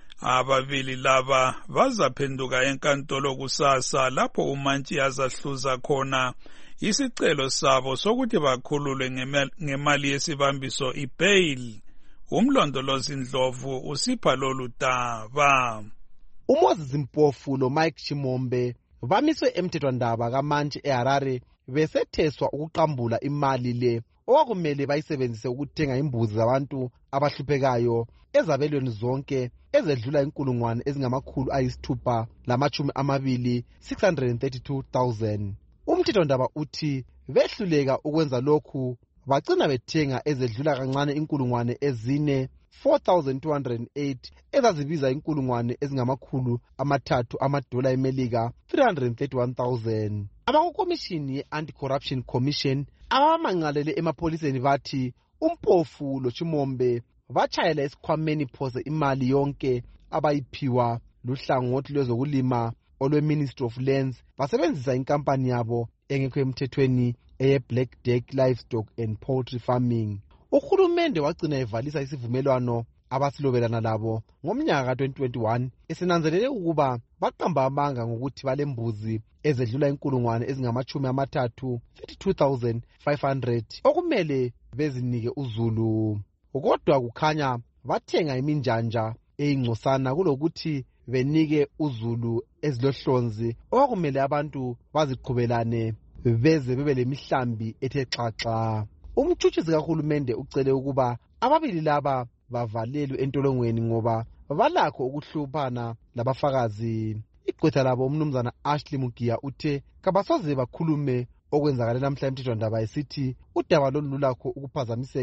Ababili laba bazaphenduka enkantolo kusasa lapho umantshi azahluza khona isicelo sabo sokuthi bakhululwe ngemali yesibambiso ibail. Umlondolozi Ndlovu usipha lolu daba.
uMoses Mpofu loMike Chimombe bamiswe emthethwandaba kamantshi eHarare besetheswa ukuqambula imali le okwakumele bayisebenzise ukuthenga imbuzi zabantu abahluphekayo ezabelweni zonke ezedlula inkulungwane ezingamakhulu ayisithupha lamachumi amabili six hundred thirty-two thousand. Umthethwandaba uthi behluleka ukwenza lokhu bagcina bethenga ezedlula kancane inkulungwane ezine four thousand two hundred eight ezazibiza inkulungwane ezingamakhulu amathathu amadola eMelika three hundred thirty-one thousand. Abakukomishini ye-Anti-Corruption Commission abamanqalele emapholiseni bathi uMpofu loChimombe batshayela esikhwameni phose imali yonke abayiphiwa luhlangothi lwezokulima olwe-Ministry of Lands basebenzisa inkampani yabo engekho emthethweni eye-Black Duck Livestock and Poultry Farming. Uhulumende wagcina evalisa isivumelwano abasilobelana labo ngomnyaka ka twenty twenty-one esinanzelele ukuba baqamba amanga ngokuthi balembuzi ezedlula inkulungwane ezingamachumi amathathu thirty-two thousand five hundred okumele bezinike uZulu. Kodwa kukhanya bathenga iminjanja eyingcosana kulokuthi benike uZulu ezilohlonzi okwakumele abantu baziqhubelane beze bebe lemihlambi ethe xaxa. Umtshutshisi kahulumende ucele ukuba ababili laba bavalelwe entolongweni ngoba balakho ukuhluphana labafakazi. Igqwetha labo umnumzana Ashley Mugia uthe kabasoze bakhulume okwenzakala namhla emthethwandaba esithi udaba lolu lulakho ukuphazamiseka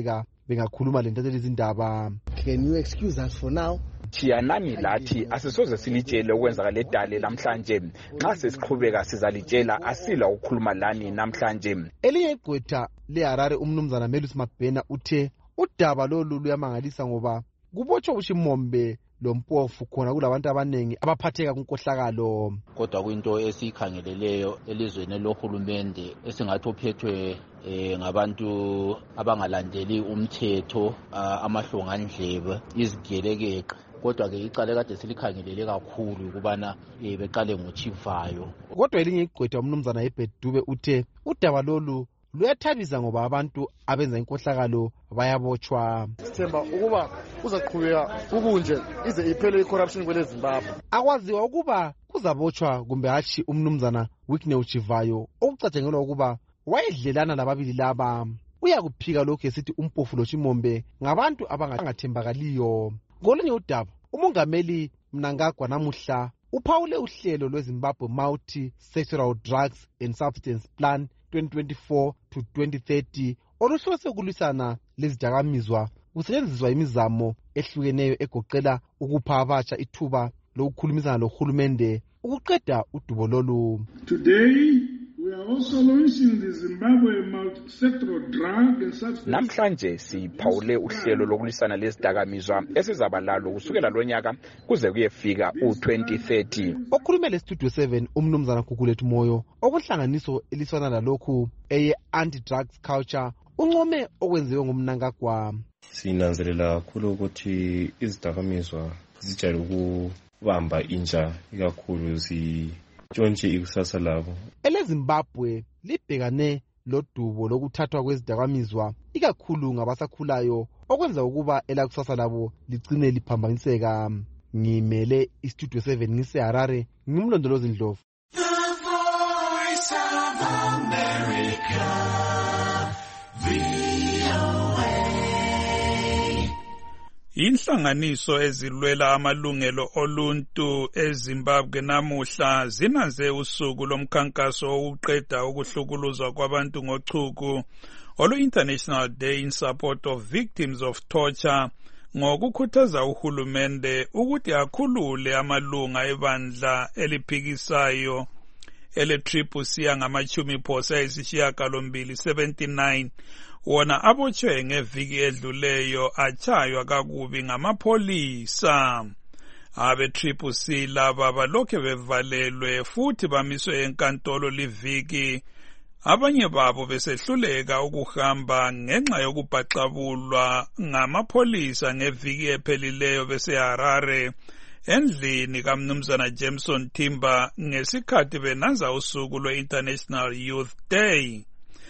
bengakhuluma lentatheli izindaba.
Can you excuse us for now?
Thiyanani lathi asisoze silitshele okwenzakala edale namhlanje. Nxa sesiqhubeka sizalitshela asila ukukhuluma lani namhlanje.
Elinye igqwetha leHarare umnumzana Melis Mabhena uthe udaba lolu luyamangalisa ngoba kubotshwa uShimombe lompofu khona kulabantu abanengi abaphatheka kunkohlakalo.
Kodwa kuyinto esikhangeleleyo elizweni lohulumende esingathi ophethwe eh ngabantu abangalandeli umthetho amahlongandlebe izigelekeqe. Kodwa ke icala kade silikhangelele kakhulu kubana beqale ngochivayo.
Kodwa elinye igqwetha umnumzana eBedube uthe udaba lolu luyathabisa ngoba abantu abenza inkohlakalo bayabotshwa.
Sithemba ukuba uzaqhubeka ukunje ize iphele icorruption kwele Zimbabwe.
Akwaziwa ukuba kuzabotshwa kumbe hatshi umnumzana Whitney Uchivayo okucatshangelwa ukuba wayedlelana lababili laba. Uyakuphika lokho esithi umpofu loShimombe ngabantu abangathembakaliyo. Ngolunye udaba umongameli Mnangagwa namuhla uphawule uhlelo lweZimbabwe Multi-Sectoral Drugs and Substance Plan twenty twenty-four to twenty thirty oluhlose ukulwisana lezidakamizwa kusetshenziswa imizamo ehlukeneyo egoqela ukupha abatsha ithuba lokukhulumisana lohulumende ukuqeda udubo lolu.
Today we are also launching the Zimbabwe Multi-Sectoral Drug and Substance.
Namhlanje siphawule uhlelo lokulwisana lezidakamizwa esizaba lalo kusukela lonyaka kuze kuyefika u twenty thirty.
Okhulume le Studio seven umnumzana Gugulethu Moyo okuhlanganiso eliswana lalokhu eye anti-drugs culture uncome okwenziwe ngumNangagwa.
Sinanzelela kakhulu ukuthi izidakamizwa zijayele ukubamba intsha ikakhulu zitshontshe ikusasa labo.
EleZimbabwe libhekane lodubo lokuthathwa kwezidakamizwa ikakhulu ngabasakhulayo okwenza ukuba elakusasa labo ligcine liphambaniseka. Ngimele iStudio seven ngiseHarare ngimlondolozi Ndlovu.
The Voice of America.
Inhlanganiso ezilwela amalungelo oluntu eZimbabwe namuhla zinaze usuku lomkhankaso wokuqeda ukuhlukuluzwa kwabantu ngochuku olu International Day in support of victims of torture ngokukhuthaza uhulumende ukuthi akhulule amalunga ebandla eliphikisayo ele-Triple C angamachumi phosa ayisishiyagalombili seventy-nine wona abotshwe ngeviki edluleyo atshaywa kakubi ngamapholisa. Abe-Triple C laba balokhe bevalelwe futhi bamiswe enkantolo liviki. Abanye babo besehluleka ukuhamba ngenxa yokubhaxabulwa ngamapholisa ngeviki ephelileyo beseHarare endlini kaMnumzana Jameson Timber ngesikhathi benanza usuku lwe-International Youth Day.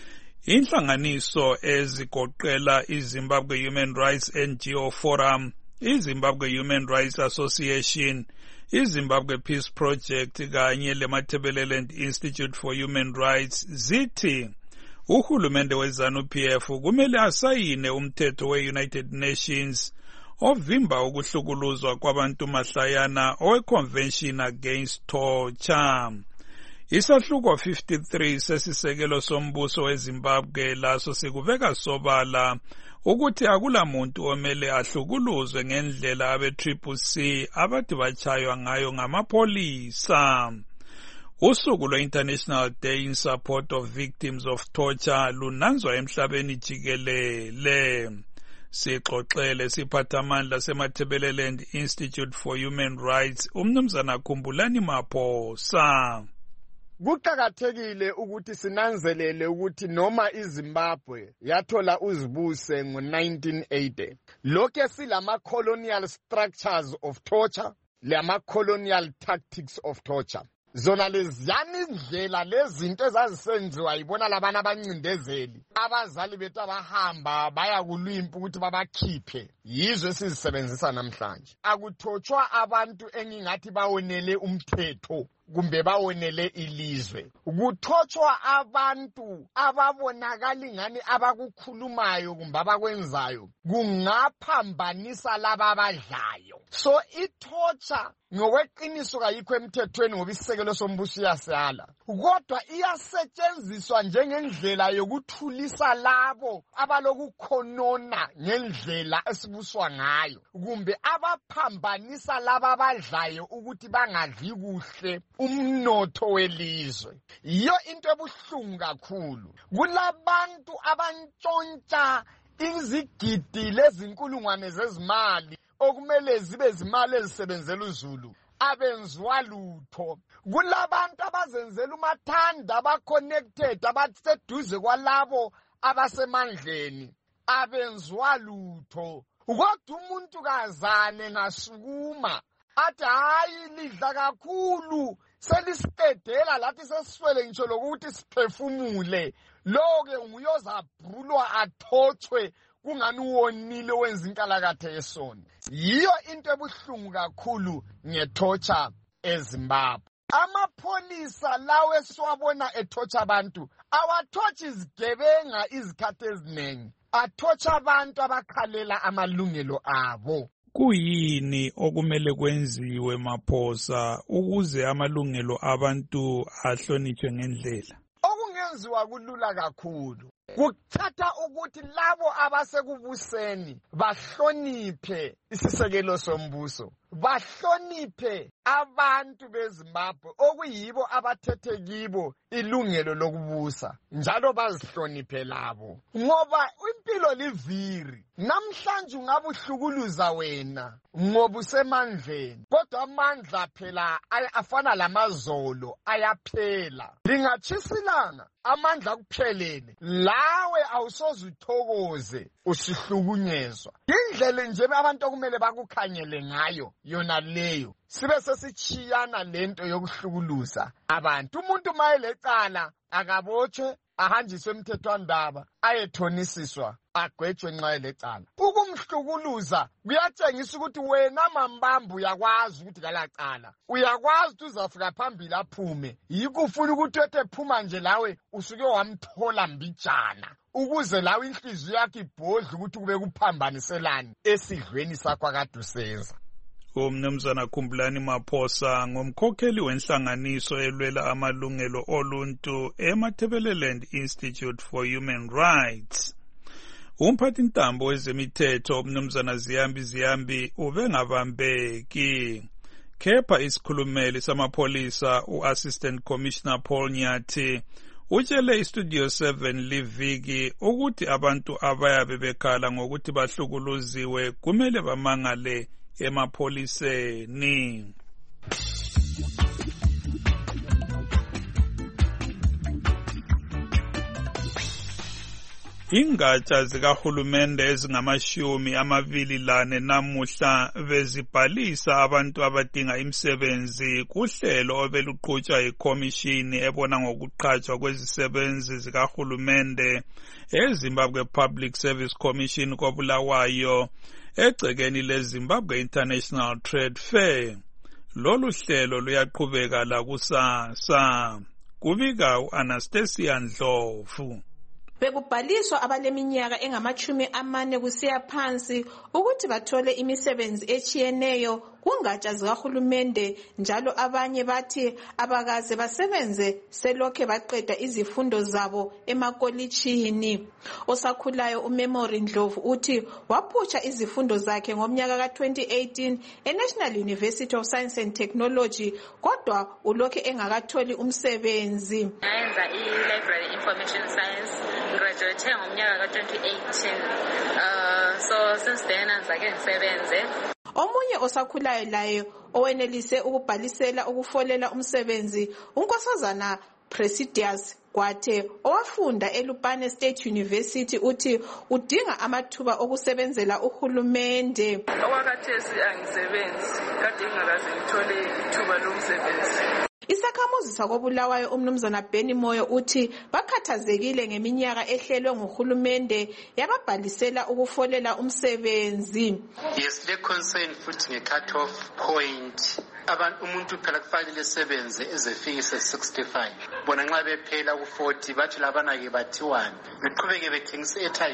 Inhlanganiso ezigoqela iZimbabwe Human Rights N G O Forum, iZimbabwe Human Rights Association, iZimbabwe Peace Project kanye leMatabeleland Institute for Human Rights zithi uhulumende weZanu-P F kumele asayine umthetho we-United Nations ovimba ukuhlukuluzwa kwabantu mahlayana owe-Convention Against Torture. Isahluko fifty-three sesisekelo sombuso weZimbabwe laso sikuveka sobala ukuthi akula muntu omele ahlukuluzwe ngendlela abe-Triple C abathi bachaywa ngayo ngamapholisa. Usuku lwe-International Day in support of victims of torture lunanzwa emhlabeni jikelele. Sixoxele siphathamandla seMatabeleland Institute for Human Rights umnumzana Khumbulani Maphosa.
Kuqakathekile ukuthi sinanzelele ukuthi noma iZimbabwe yathola uzibuse ngo nineteen eighty lokho silama colonial structures of torture lama colonial tactics of torture. Zona leziyani indlela lezinto ezazisenziwa yibona labana abancindezeli abazali bethu abahamba baya kulwimpi ukuthi babakhiphe yizo esizisebenzisa namhlanje. Akuthotshwa abantu engingathi bawonele umthetho kumbe bawonele ilizwe. Kuthotshwa abantu ababonakala ngani abakukhulumayo kumbe abakwenzayo kungaphambanisa laba abadlayo. So itorture
ngokweqiniso kayikho emthethweni ngoba isisekelo sombuso iyasala, kodwa iyasetshenziswa njengendlela yokuthulisa labo abalokukhonona ngendlela esibuswa ngayo, kumbe abaphambanisa laba abadlayo ukuthi bangadli kuhle umnotho welizwe. Yiyo into ebuhlungu kakhulu. Kulabantu abantshontsha izigidi lezinkulungwane zezimali okumele zibe zimali ezisebenzela uZulu, abenziwa lutho. Kulabantu abazenzela umathanda abaconnected abaseduze kwalabo abasemandleni, abenziwa lutho. Kodwa umuntu kazane ngasukuma athi hayi lidla kakhulu, selisiqedela lathi sesiswele ngitsho lokuthi siphefumule, lo-ke nguyozabhulwa athothwe kungani uwonile wenza inkalakathe yesono. Yiyo into ebuhlungu kakhulu ngethotsha eZimbabwe. Amapholisa lawe esiwabona ethotsha abantu awathothi izigebenga izikhathi eziningi, athotsha abantu abakhalela amalungelo abo.
Kuyini okumele kwenziwe Maphosa ukuze amalungelo abantu ahlonitshwe ngendlela?
Okungenziwa kulula kakhulu. Kuthatha ukuthi labo abasekubuseni bahloniphe isisekelo sombuso, bahloniphe abantu beZimbabwe okuyibo abathethe kibo ilungelo lokubusa, njalo bazihloniphe labo. Ngoba impilo liviri, namhlanje ungabuhlukuluza wena ngoba usemandleni, kodwa amandla phela afana lamazolo ayaphela. Lingatshisilanga amandla kuphelele, lawe awusoze uthokoze usihlukunyezwa. Indlela nje abantu okumele bakukhanyele ngayo yona leyo, sibe sesichiyana lento yokuhlukuluza abantu. Umuntu mayelecala akabotshwe, ahanjiswe emthethwandaba, ayethonisiswa, agwetshwe nxa elecala. Ukumhlukuluza kuyatshengisa ukuthi wena mambambu uyakwazi ukuthi kalacala, uyakwazi ukuthi uzafika phambili aphume. Yikho ufuna ukuthi ethe phuma nje lawe usuke wamthola mbijana, ukuze lawe inhliziyo yakhe ibhodle ukuthi kube kuphambaniselani esidlweni sakho akade usenza.
Umnumzana Khumbulani Maphosa ngomkhokheli wenhlanganiso elwela amalungelo oluntu eMatabeleland Institute for Human Rights. Umphathi ntambo wezemithetho umnumzana Ziyambi Ziyambi ubengabambeki. Kepha isikhulumeli samapholisa uAssistant Commissioner Paul Nyathi utshele iStudio seven liviki ukuthi abantu abayabe bekhala ngokuthi bahlukuluziwe kumele bamangale emapholiseni. Ingatsha zikahulumende ezingamashumi amabili lane namuhla bezibhalisa abantu abadinga imisebenzi kuhlelo obeluqhutshwa yikhomishini ebona ngokuqhatshwa kwezisebenzi zikahulumende eZimbabwe Public Service Commission koBulawayo egcekeni leZimbabwe International Trade Fair. Lolu hlelo luyaqhubeka la kusasa. Kubika uAnastasia Ndlovu.
Bekubhaliswa abaleminyaka engamachumi amane kusiya phansi ukuthi bathole imisebenzi echiyeneyo kungatsha zikahulumende, njalo abanye bathi abakaze basebenze selokhe baqeda izifundo zabo emakolitshini. Osakhulayo uMemory Ndlovu uthi waphutsha izifundo zakhe ngomnyaka ka twenty eighteen eNational University of Science and Technology, kodwa ulokhe engakatholi umsebenzi.
Nayenza i-Library Information Science, graduate ngomnyaka ka twenty eighteen. Uh, so since then anzake ngisebenze.
Omunye osakhulayo laye owenelise ukubhalisela ukufolela umsebenzi uNkosazana Presidius Gwathe owafunda eLupane State University uthi udinga amathuba okusebenzela uhulumende.
Okwakhathesi angisebenzi, kade ngingakaze ngithole ithuba lomsebenzi.
Isakhamuzi sakoBulawayo umnumzana Benny Moyo uthi bakhathazekile ngeminyaka ehlelwe nguhulumende yababhalisela ukufolela umsebenzi.
Yes, le concern futhi nge-cut off point. Abantu umuntu phela kufanele sebenze ezefikise sixty-five. Bona nxa bephela ku forty bathi labana ke bathi one. Beqhubeke bethengisa airtime.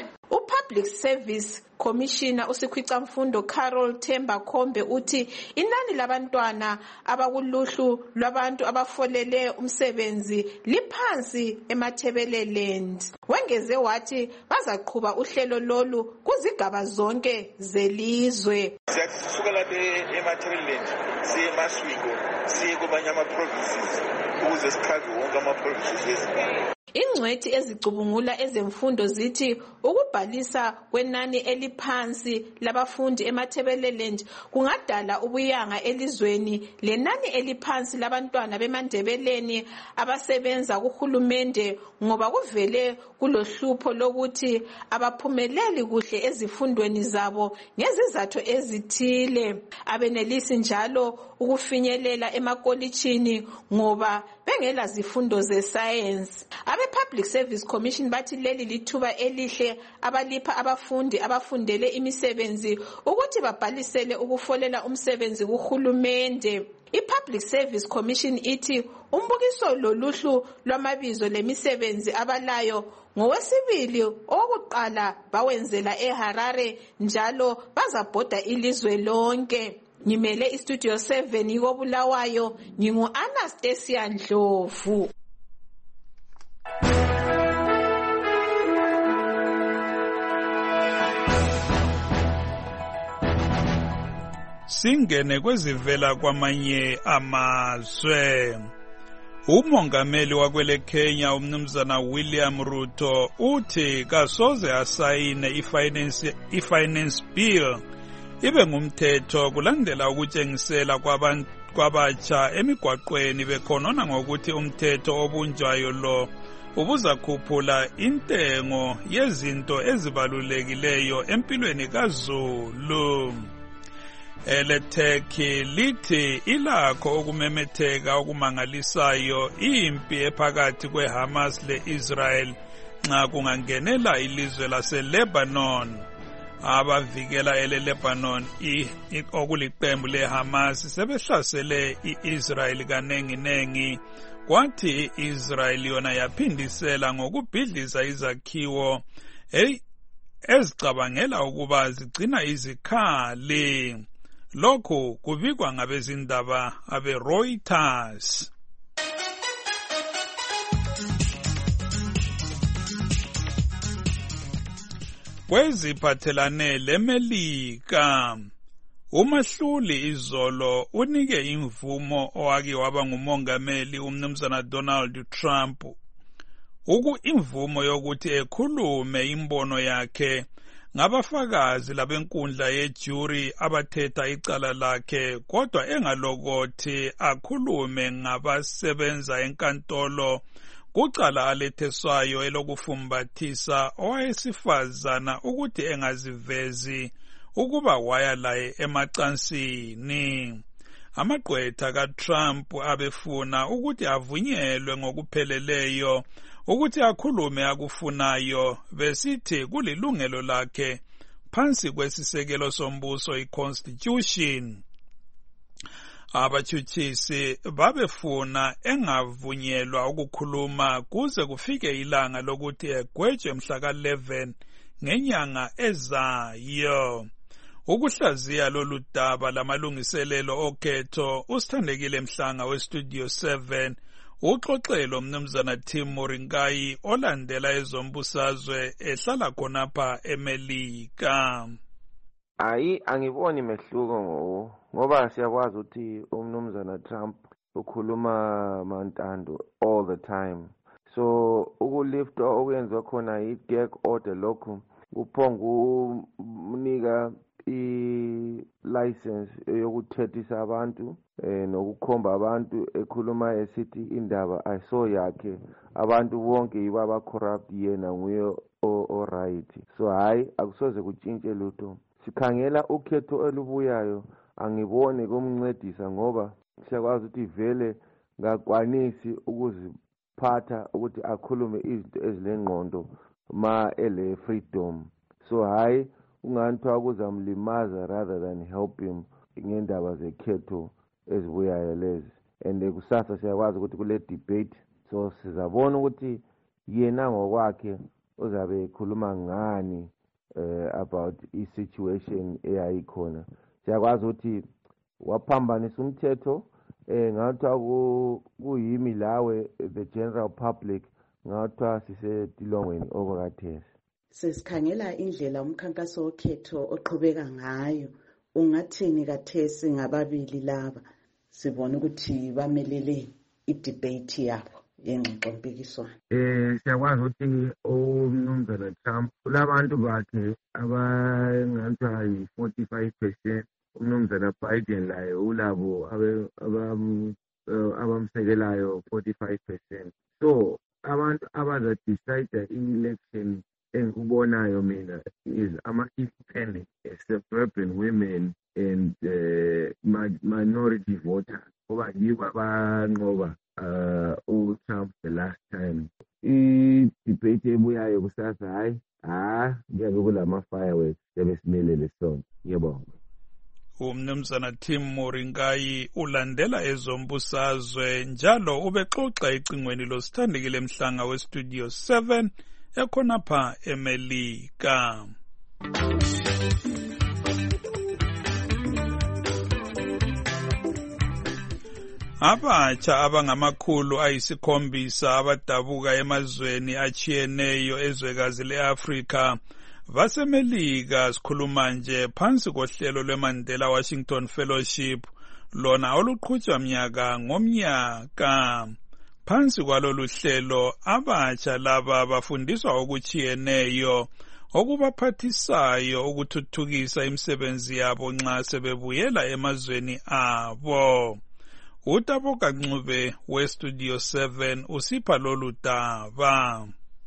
U-Public Service Commissioner uSikhwicamfundo Carol Themba Khombe uthi inani labantwana abakuluhlu lwabantu abafolele umsebenzi liphansi eMathebeleland. Wengeze wathi bazaqhuba uhlelo lolu kuzigaba zonke zelizwe.
Siyasuka lapha eMathebeleland siye eMaswiko siye kwamanye ama-provinces ukuze sichaze wonke ama-provinces eZimbabwe.
Ingcwethi ezicubungula ezemfundo zithi ukubhalisa kwenani eliphansi labafundi eMathebeleland kungadala ubuyanga elizweni lenani eliphansi labantwana beMandebeleni abasebenza kuhulumende ngoba kuvele kulohlupho lokuthi abaphumeleli kuhle ezifundweni zabo ngezizathu ezithile. Abenelisi njalo ukufinyelela emakolitshini ngoba bengela zifundo ze-science. Abe-Public Service Commission bathi leli lithuba elihle abalipha abafundi abafundele imisebenzi ukuthi babhalisele ukufolela umsebenzi kuhulumende. I-Public Service Commission ithi umbukiso loluhlu lwamabizo lemisebenzi abalayo ngowesibili owokuqala bawenzela eHarare njalo bazabhoda ilizwe lonke. Ngimele iStudio seven yikoBulawayo, ngingu-Anastasia Ndlovu.
Singene kwezivela kwamanye amazwe. Umongameli wakwele Kenya umnumzana William Ruto uthi kasoze asayine ifinance ifinance bill ibe ngumthetho kulandela ukutshengisela kwabantu kwabatsha emigwaqweni bekhonona ngokuthi umthetho obunjwayo lo ubuzakhuphula intengo yezinto ezibalulekileyo empilweni kaZulu. Eletheki lithi ilakho ukumemetheka okumangalisayo impi ephakathi kweHamas leIsrael nxa kungangenela ilizwe laseLebanon. Abavikela eleLebanon okuliqembu leHamas sebehlasele iIsrael kanengi nengi, kwathi iIsrael yona yaphindisela ngokubhidliza izakhiwo ezicabangela ukuba zigcina izikhali. Lokhu kubikwa ngabezindaba abe-Reuters. Kweziphathelane leMelika, umahluli izolo unike imvumo owake waba ngumongameli umnumzana Donald Trump uku imvumo yokuthi ekhulume imbono yakhe ngabafakazi labenkundla yejury abathetha icala lakhe, kodwa engalokothi akhulume ngabasebenza enkantolo kucala aletheswayo elokufumbathisa owesifazana ukuthi engazivezi ukuba waya laye emacansini. Amagqwetha kaTrump abefuna ukuthi avunyelwe ngokupheleleyo ukuthi akhulume akufunayo, besithi kulilungelo lakhe phansi kwesisekelo sombuso i-Constitution. Abatshutshisi babefuna engavunyelwa ukukhuluma kuze kufike ilanga lokuthi egwetshwe mhla ka eleven ngenyanga ezayo. Ukuhlaziya lolu daba lamalungiselelo okhetho, uSithandekile Mhlanga weStudio seven uxoxelo mnumzana Tim Moringai olandela ezombusazwe ehlala khonapha eMelika.
Hayi, angiboni mehluko ngoba siyakwazi ukuthi umnumzana Trump ukhuluma mantando all the time. So ukulifta okwenziwa khona i-gag order lokhu kuphonga unika i-license yokuthethisa abantu nokukhomba abantu ekhuluma esithi indaba ayiso yakhe, abantu bonke yiba ba-corrupt, yena nguye o-right. So hayi, akusoze kutshintshe lutho. Sikhangela ukhetho olubuyayo, angiboni kumncedisa ngoba siyakwazi ukuthi vele ngakwanisi ukuziphatha ukuthi akhulume izinto ezilengqondo ma ele freedom. So hayi, unganithiwa kuzamlimaza rather than help him ngendaba zekhetho ezibuyayo lezi. And kusasa siyakwazi ukuthi kule debate, so sizabona ukuthi yena ngokwakhe uzabe ekhuluma ngani uh, about i-situation eyayikhona. Siyakwazi ukuthi waphambanisa umthetho eh ngathiwa kuyimi lawe the general public ngathiwa sisetilongweni okwakathesi.
Sesikhangela indlela umkhankaso wokhetho oqhubeka ngayo, ungathini kathesi ngababili laba sibona ukuthi bamelele i-debate yabo yengxoxo mpikiswano?
Eh siyakwazi ukuthi umnumzana Trump kulabantu bakhe abangathiwa yi-forty-five percent, umnumzana Biden laye ulabo abamsekelayo forty-five percent. So abantu abaza decide i-election engikubonayo mina is ama-independent, suburban women and uh, minority voters ngoba yibo abanqoba uh, uTrump the last time. I-debate ebuyayo kusasa hayi ha njengoba kulama-fireworks sebesimele sona. Ngiyabonga.
Umnumzana Tim Moringai ulandela ezombusazwe njalo ubexoxa icingweni losithandekile Mhlanga westudio seven ekhonapha eMelika. Abatsha abangamakhulu ayisikhombisa abadabuka emazweni achiyeneyo ezwekazi le-Afrika vasemelika sikhuluma nje phansi kohlelo lweMandela Washington Fellowship lona oluqhutshwa mnyaka ngomnyaka. Phansi kwalolu hlelo abatsha laba bafundiswa okuchiyeneyo okubaphathisayo ukuthuthukisa imisebenzi yabo nxa sebebuyela emazweni abo. Utaboka Ncube westudio seven usipha lolu daba.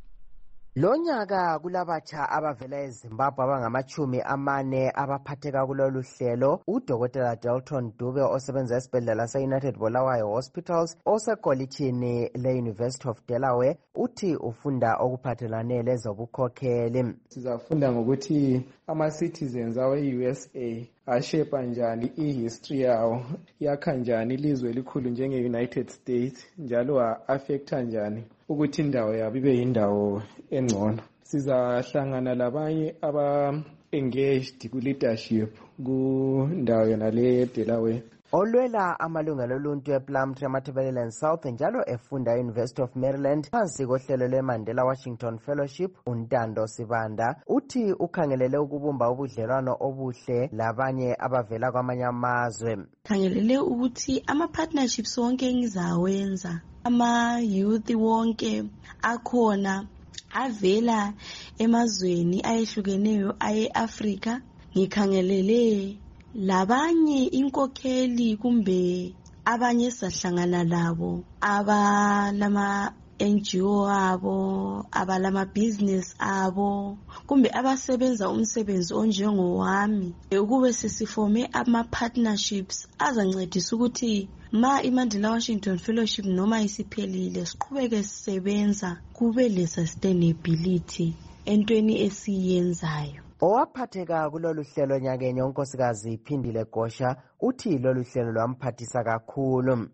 Lonyaka kulabatsha abavela eZimbabwe abangamachumi amane abaphatheka kulolu hlelo. Udokotela Dalton Dube osebenza esibhedlela se-United Bulawayo Hospitals osekolitshini le-University of Delaware uthi ufunda okuphathelane lezobukhokheli.
Sizafunda ngokuthi ama-citizens awe-U S A ashepa njani i-history yawo, yakha njani ilizwe elikhulu njenge-United States, njalo a-affecta njani ukuthi indawo yabo ibe yindawo engcono. Sizahlangana labanye aba-engaged ku-leadership kundawo yona le Delaware.
Olwela amalungelo oluntu ePlumtree Matabeleland South njalo efunda e-University of Maryland phansi kohlelo lweMandela Washington Fellowship, uNtando Sibanda uthi ukhangelele ukubumba ubudlelwano obuhle labanye abavela kwamanye amazwe.
Khangelele ukuthi ama-partnerships wonke engizawenza, ama-youth wonke akhona avela emazweni ayehlukeneyo aye-Afrika, ngikhangelele labanye inkokheli kumbe abanye sahlangana labo abalama N G O abo, abalama business abo, kumbe abasebenza umsebenzi onjengowami, ukube sesifome ama partnerships azancedisa ukuthi ma iMandela Washington Fellowship noma isiphelile siqhubeke sisebenza kube le sustainability entweni esiyenzayo.
Owaphatheka kulolu hlelo nyakenye unkosikazi Phindile Gosha uthi lolu hlelo lwamphathisa kakhulu.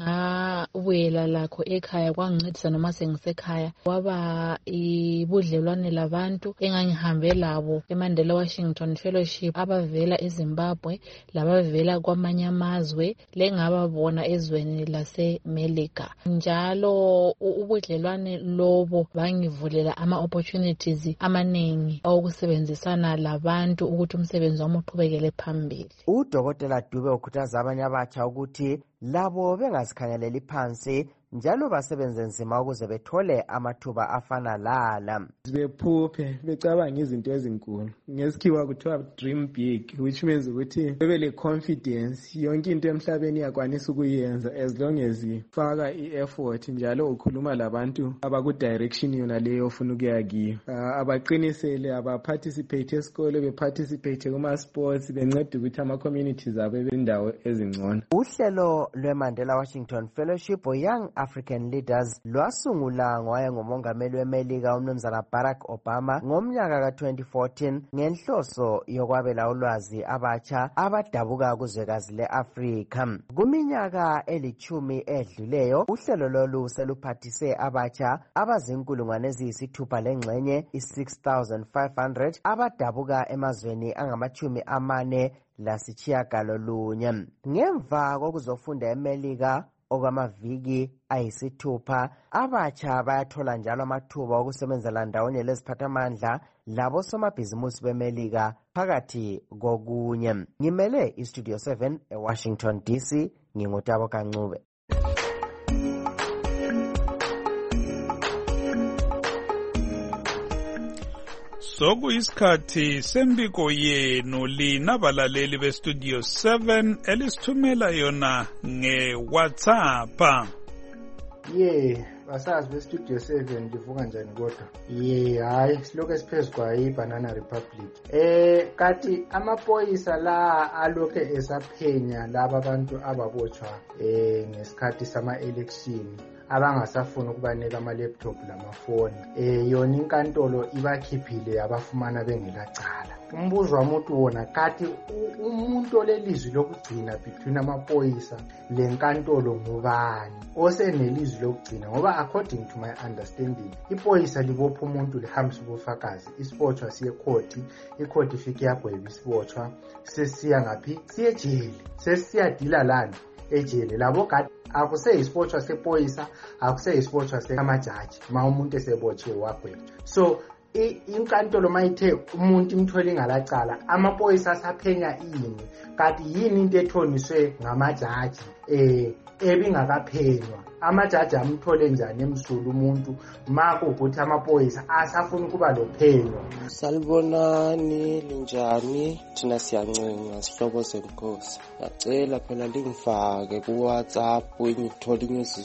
Engawela lakho ekhaya kwangincedisa noma sengisekhaya kwaba ibudlelwane labantu engangihambe labo eMandela Washington Fellowship abavela eZimbabwe labavela kwamanye amazwe lengababona ezweni laseMelika. Njalo ubudlelwane lobo bangivulela ama opportunities amaningi okusebenzisana labantu ukuthi umsebenzi wami uqhubekele phambili.
Udokotela Dube ukhuthaza abanye abatsha ukuthi labo bengazikhangeleli phansi njalo basebenze nzima ukuze bethole amathuba afana lala.
Bephuphe becabanga izinto ezinkulu. Ngesikhiwa kuthiwa dream big, which means ukuthi bebe le confidence yonke into emhlabeni yakwanisa ukuyenza as long as ifaka i-effort njalo ukhuluma labantu abaku direction yona leyo ofuna ukuya kiyo. Abaqinisele abaparticipate esikole, beparticipate kuma sports, bencede ukuthi ama communities abo bendawo ezingcono.
Uhlelo Uhlelo lweMandela Washington Fellowship for Young African Leaders lwasungula ngowaye ngumongameli weMelika uMnumzana Barack Obama ngomnyaka ka twenty fourteen ngenhloso yokwabela ulwazi abatsha abadabuka kuzwekazi le-Afrika. Kuminyaka elithumi edluleyo, uhlelo lolu seluphathise abatsha abazinkulungwane eziyisithupha lengxenye i-six thousand five hundred abadabuka emazweni angamachumi amane lasitshiyagalolunye. Ngemva kokuzofunda eMelika okwamaviki ayisithupha, abatsha bayathola njalo amathuba okusebenzela ndawonye leziphathamandla labo somabhizimusi beMelika phakathi kokunye. Ngimele iStudio seven eWashington D C, ngingutabo Kancube.
Sokuyisikhathi sembiko yenu lina balaleli beStudio seven elisithumela yona ngeWhatsApp.
Ye, basazi beStudio seven livuka njani kodwa? Ye, hayi siloke siphezu kwa iBanana Republic. Eh kathi amaphoyisa la aloke esaphenya laba abantu ababotshwa eh ngesikhathi sama election abangasafuna ukubanika ama laptop lamafoni. Eh yona inkantolo ibakhiphile abafumana bengelacala. Umbuzo wamuntu wona kathi umuntu olelizwi lokugcina between amaphoyisa lenkantolo ngubani osenelizwi lokugcina, ngoba according to my understanding iphoyisa libopha umuntu lihambisa ubufakazi, isibotshwa siye court, icourt ifike yagweba isibotshwa, sesiya ngaphi, siye ejele, sesiya dila lana ejele. Labo kade akuse isibotshwa sephoyisa, akuse isibotshwa semajaji ma umuntu esebotshiwe wagweba. So inkantolo mayithe umuntu imthwele ngalacala, amaphoyisa asaphenya ini, kanti yini into ethoniswe ngamajaji eh ebingakaphenywa, amajaji amthole njani emsulu umuntu mako ukuthi amaphoyisa asafuna ukuba lophenyo.
Salibonani linjani, thina siyancenga sihlobo senkosi, ngacela phela lingifake ku WhatsApp ngithola inews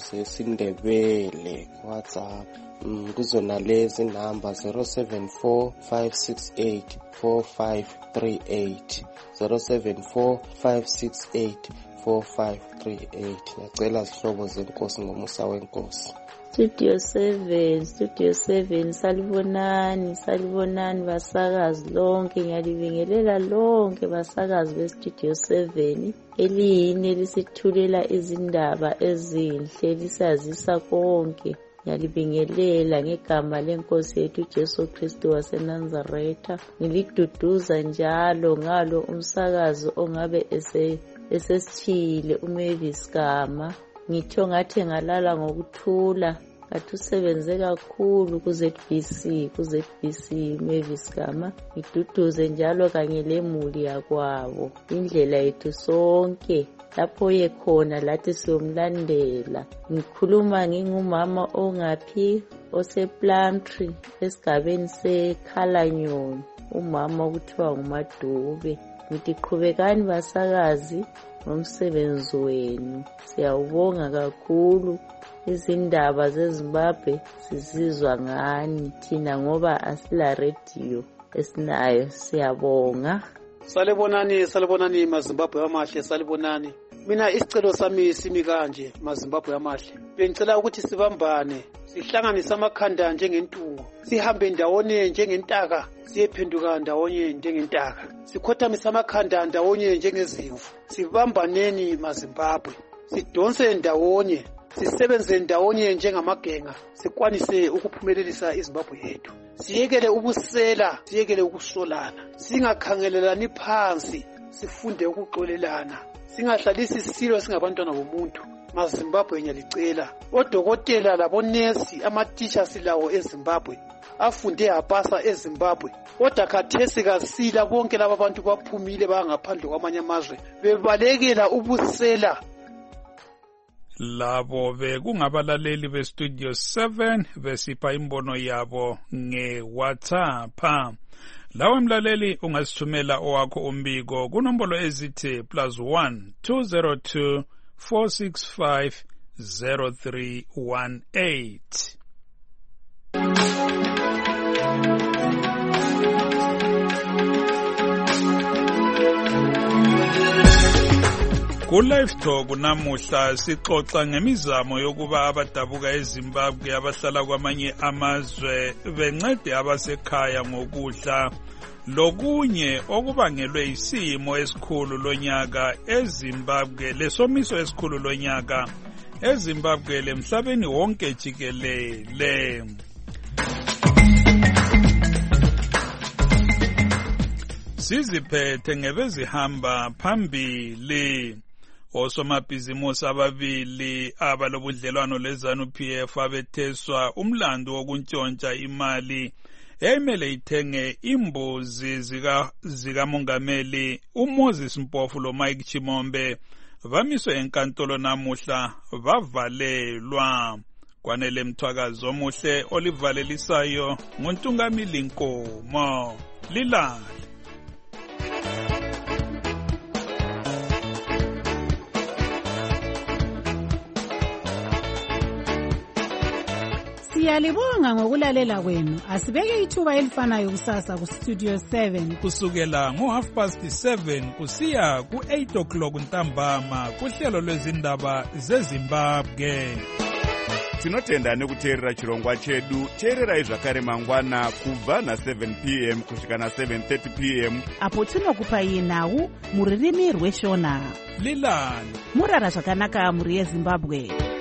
zesindebele ku WhatsApp. Mm, kuzona lezi number zero seven four five six eight four five three eight zero seven four five six eight four five three eight. Ngicela sihlobo zenkosi ngomusa wenkosi.
Studio seven, Studio seven, salibonani, salibonani basakazi lonke, ngiyalibingelela lonke basakazi beStudio seven eliyini elisithulela izindaba ezinhle lisazisa konke. Ngiyalibingelela ngegama lenkosi yethu Jesu Kristu waseNazaretha, ngiliduduza njalo ngalo umsakazo ongabe ese esesithile uMavis Gama. Ngitho ngathi ngalala ngokuthula, kathi usebenze kakhulu ku Z B C, ku Z B C Mavis Gama. Ngiduduze njalo kanye lemuli yakwabo, indlela yethu sonke lapho yekhona lathi siyomlandela. Ngikhuluma ngingumama ongaphi osePlumtree esigabeni seKhalanyoni, umama okuthiwa nguMadube. Ngithi qhubekani basakazi ngomsebenzi wenu, siyawubonga kakhulu. Izindaba zeZimbabwe sizizwa ngani thina ngoba asila radio esinayo, siyabonga.
Salibonani, salibonani maZimbabwe amahle, salibonani. Mina isicelo sami simi kanje maZimbabwe amahle. Bengicela ukuthi sibambane, sihlanganise amakhanda njengentungo, sihambe ndawonye njengentaka, siyephenduka ndawonye njengentaka, sikhothamise amakhanda ndawonye njengezimvu. Sibambaneni maZimbabwe, sidonse ndawonye, sisebenze ndawonye njengamagenga, sikwanise ukuphumelelisa iZimbabwe yethu. Siyekele ubusela, siyekele ukusolana, singakhangelelani phansi, sifunde ukuxolelana, singahlalisi isilo singabantwana bomuntu. maZimbabwe ngiyalicela, odokotela labonesi, amatitsha silawo eZimbabwe, afunde apasa eZimbabwe, kodwa khathesi kasila bonke laba bantu baphumile bangaphandle kwamanye amazwe bebalekela ubusela.
Labo bekungabalaleli beStudio seven besipha imbono yabo ngeWhatsApp. Lawe mlaleli ungasithumela owakho umbiko kunombolo ezithi plus one two zero two four six five zero three one eight. Ku-Live Talk namuhla sixoxa ngemizamo yokuba abadabuka eZimbabwe abahlala kwamanye amazwe bencede abasekhaya ngokudla. Lokunye okubangelwe isimo esikhulu lonyaka eZimbabwe, lesomiso esikhulu lonyaka eZimbabwe lemhlabeni wonke jikelele. Siziphethe ngebezihamba phambili. Osomabhizimusi ababili abalobudlelwano leZanu-P F abetheswa umlando wokuntshontsha imali emele ithenge imbuzi zika zikamongameli uMoses Mpofu loMike Chimombe bamiswe enkantolo namuhla bavalelwa. Kwanele Mthwakazi omuhle olivalelisayo nguNtungamili Nkomo. Lilala.
Siyalibonga ngokulalela kwenu. Asibeke ithuba elifanayo kusasa ku Studio seven
kusukela ngo half past seven kusiya ku eight o'clock ntambama kuhlelo lwezindaba zeZimbabwe.
Tinotenda nekuteerera chirongwa chedu. Teererai zvakare mangwana kubva na seven p m kusvika na seven thirty p m
apo tinokupai nhau muririmi rweshona.
Lilani
Murara zvakanaka muri yeZimbabwe.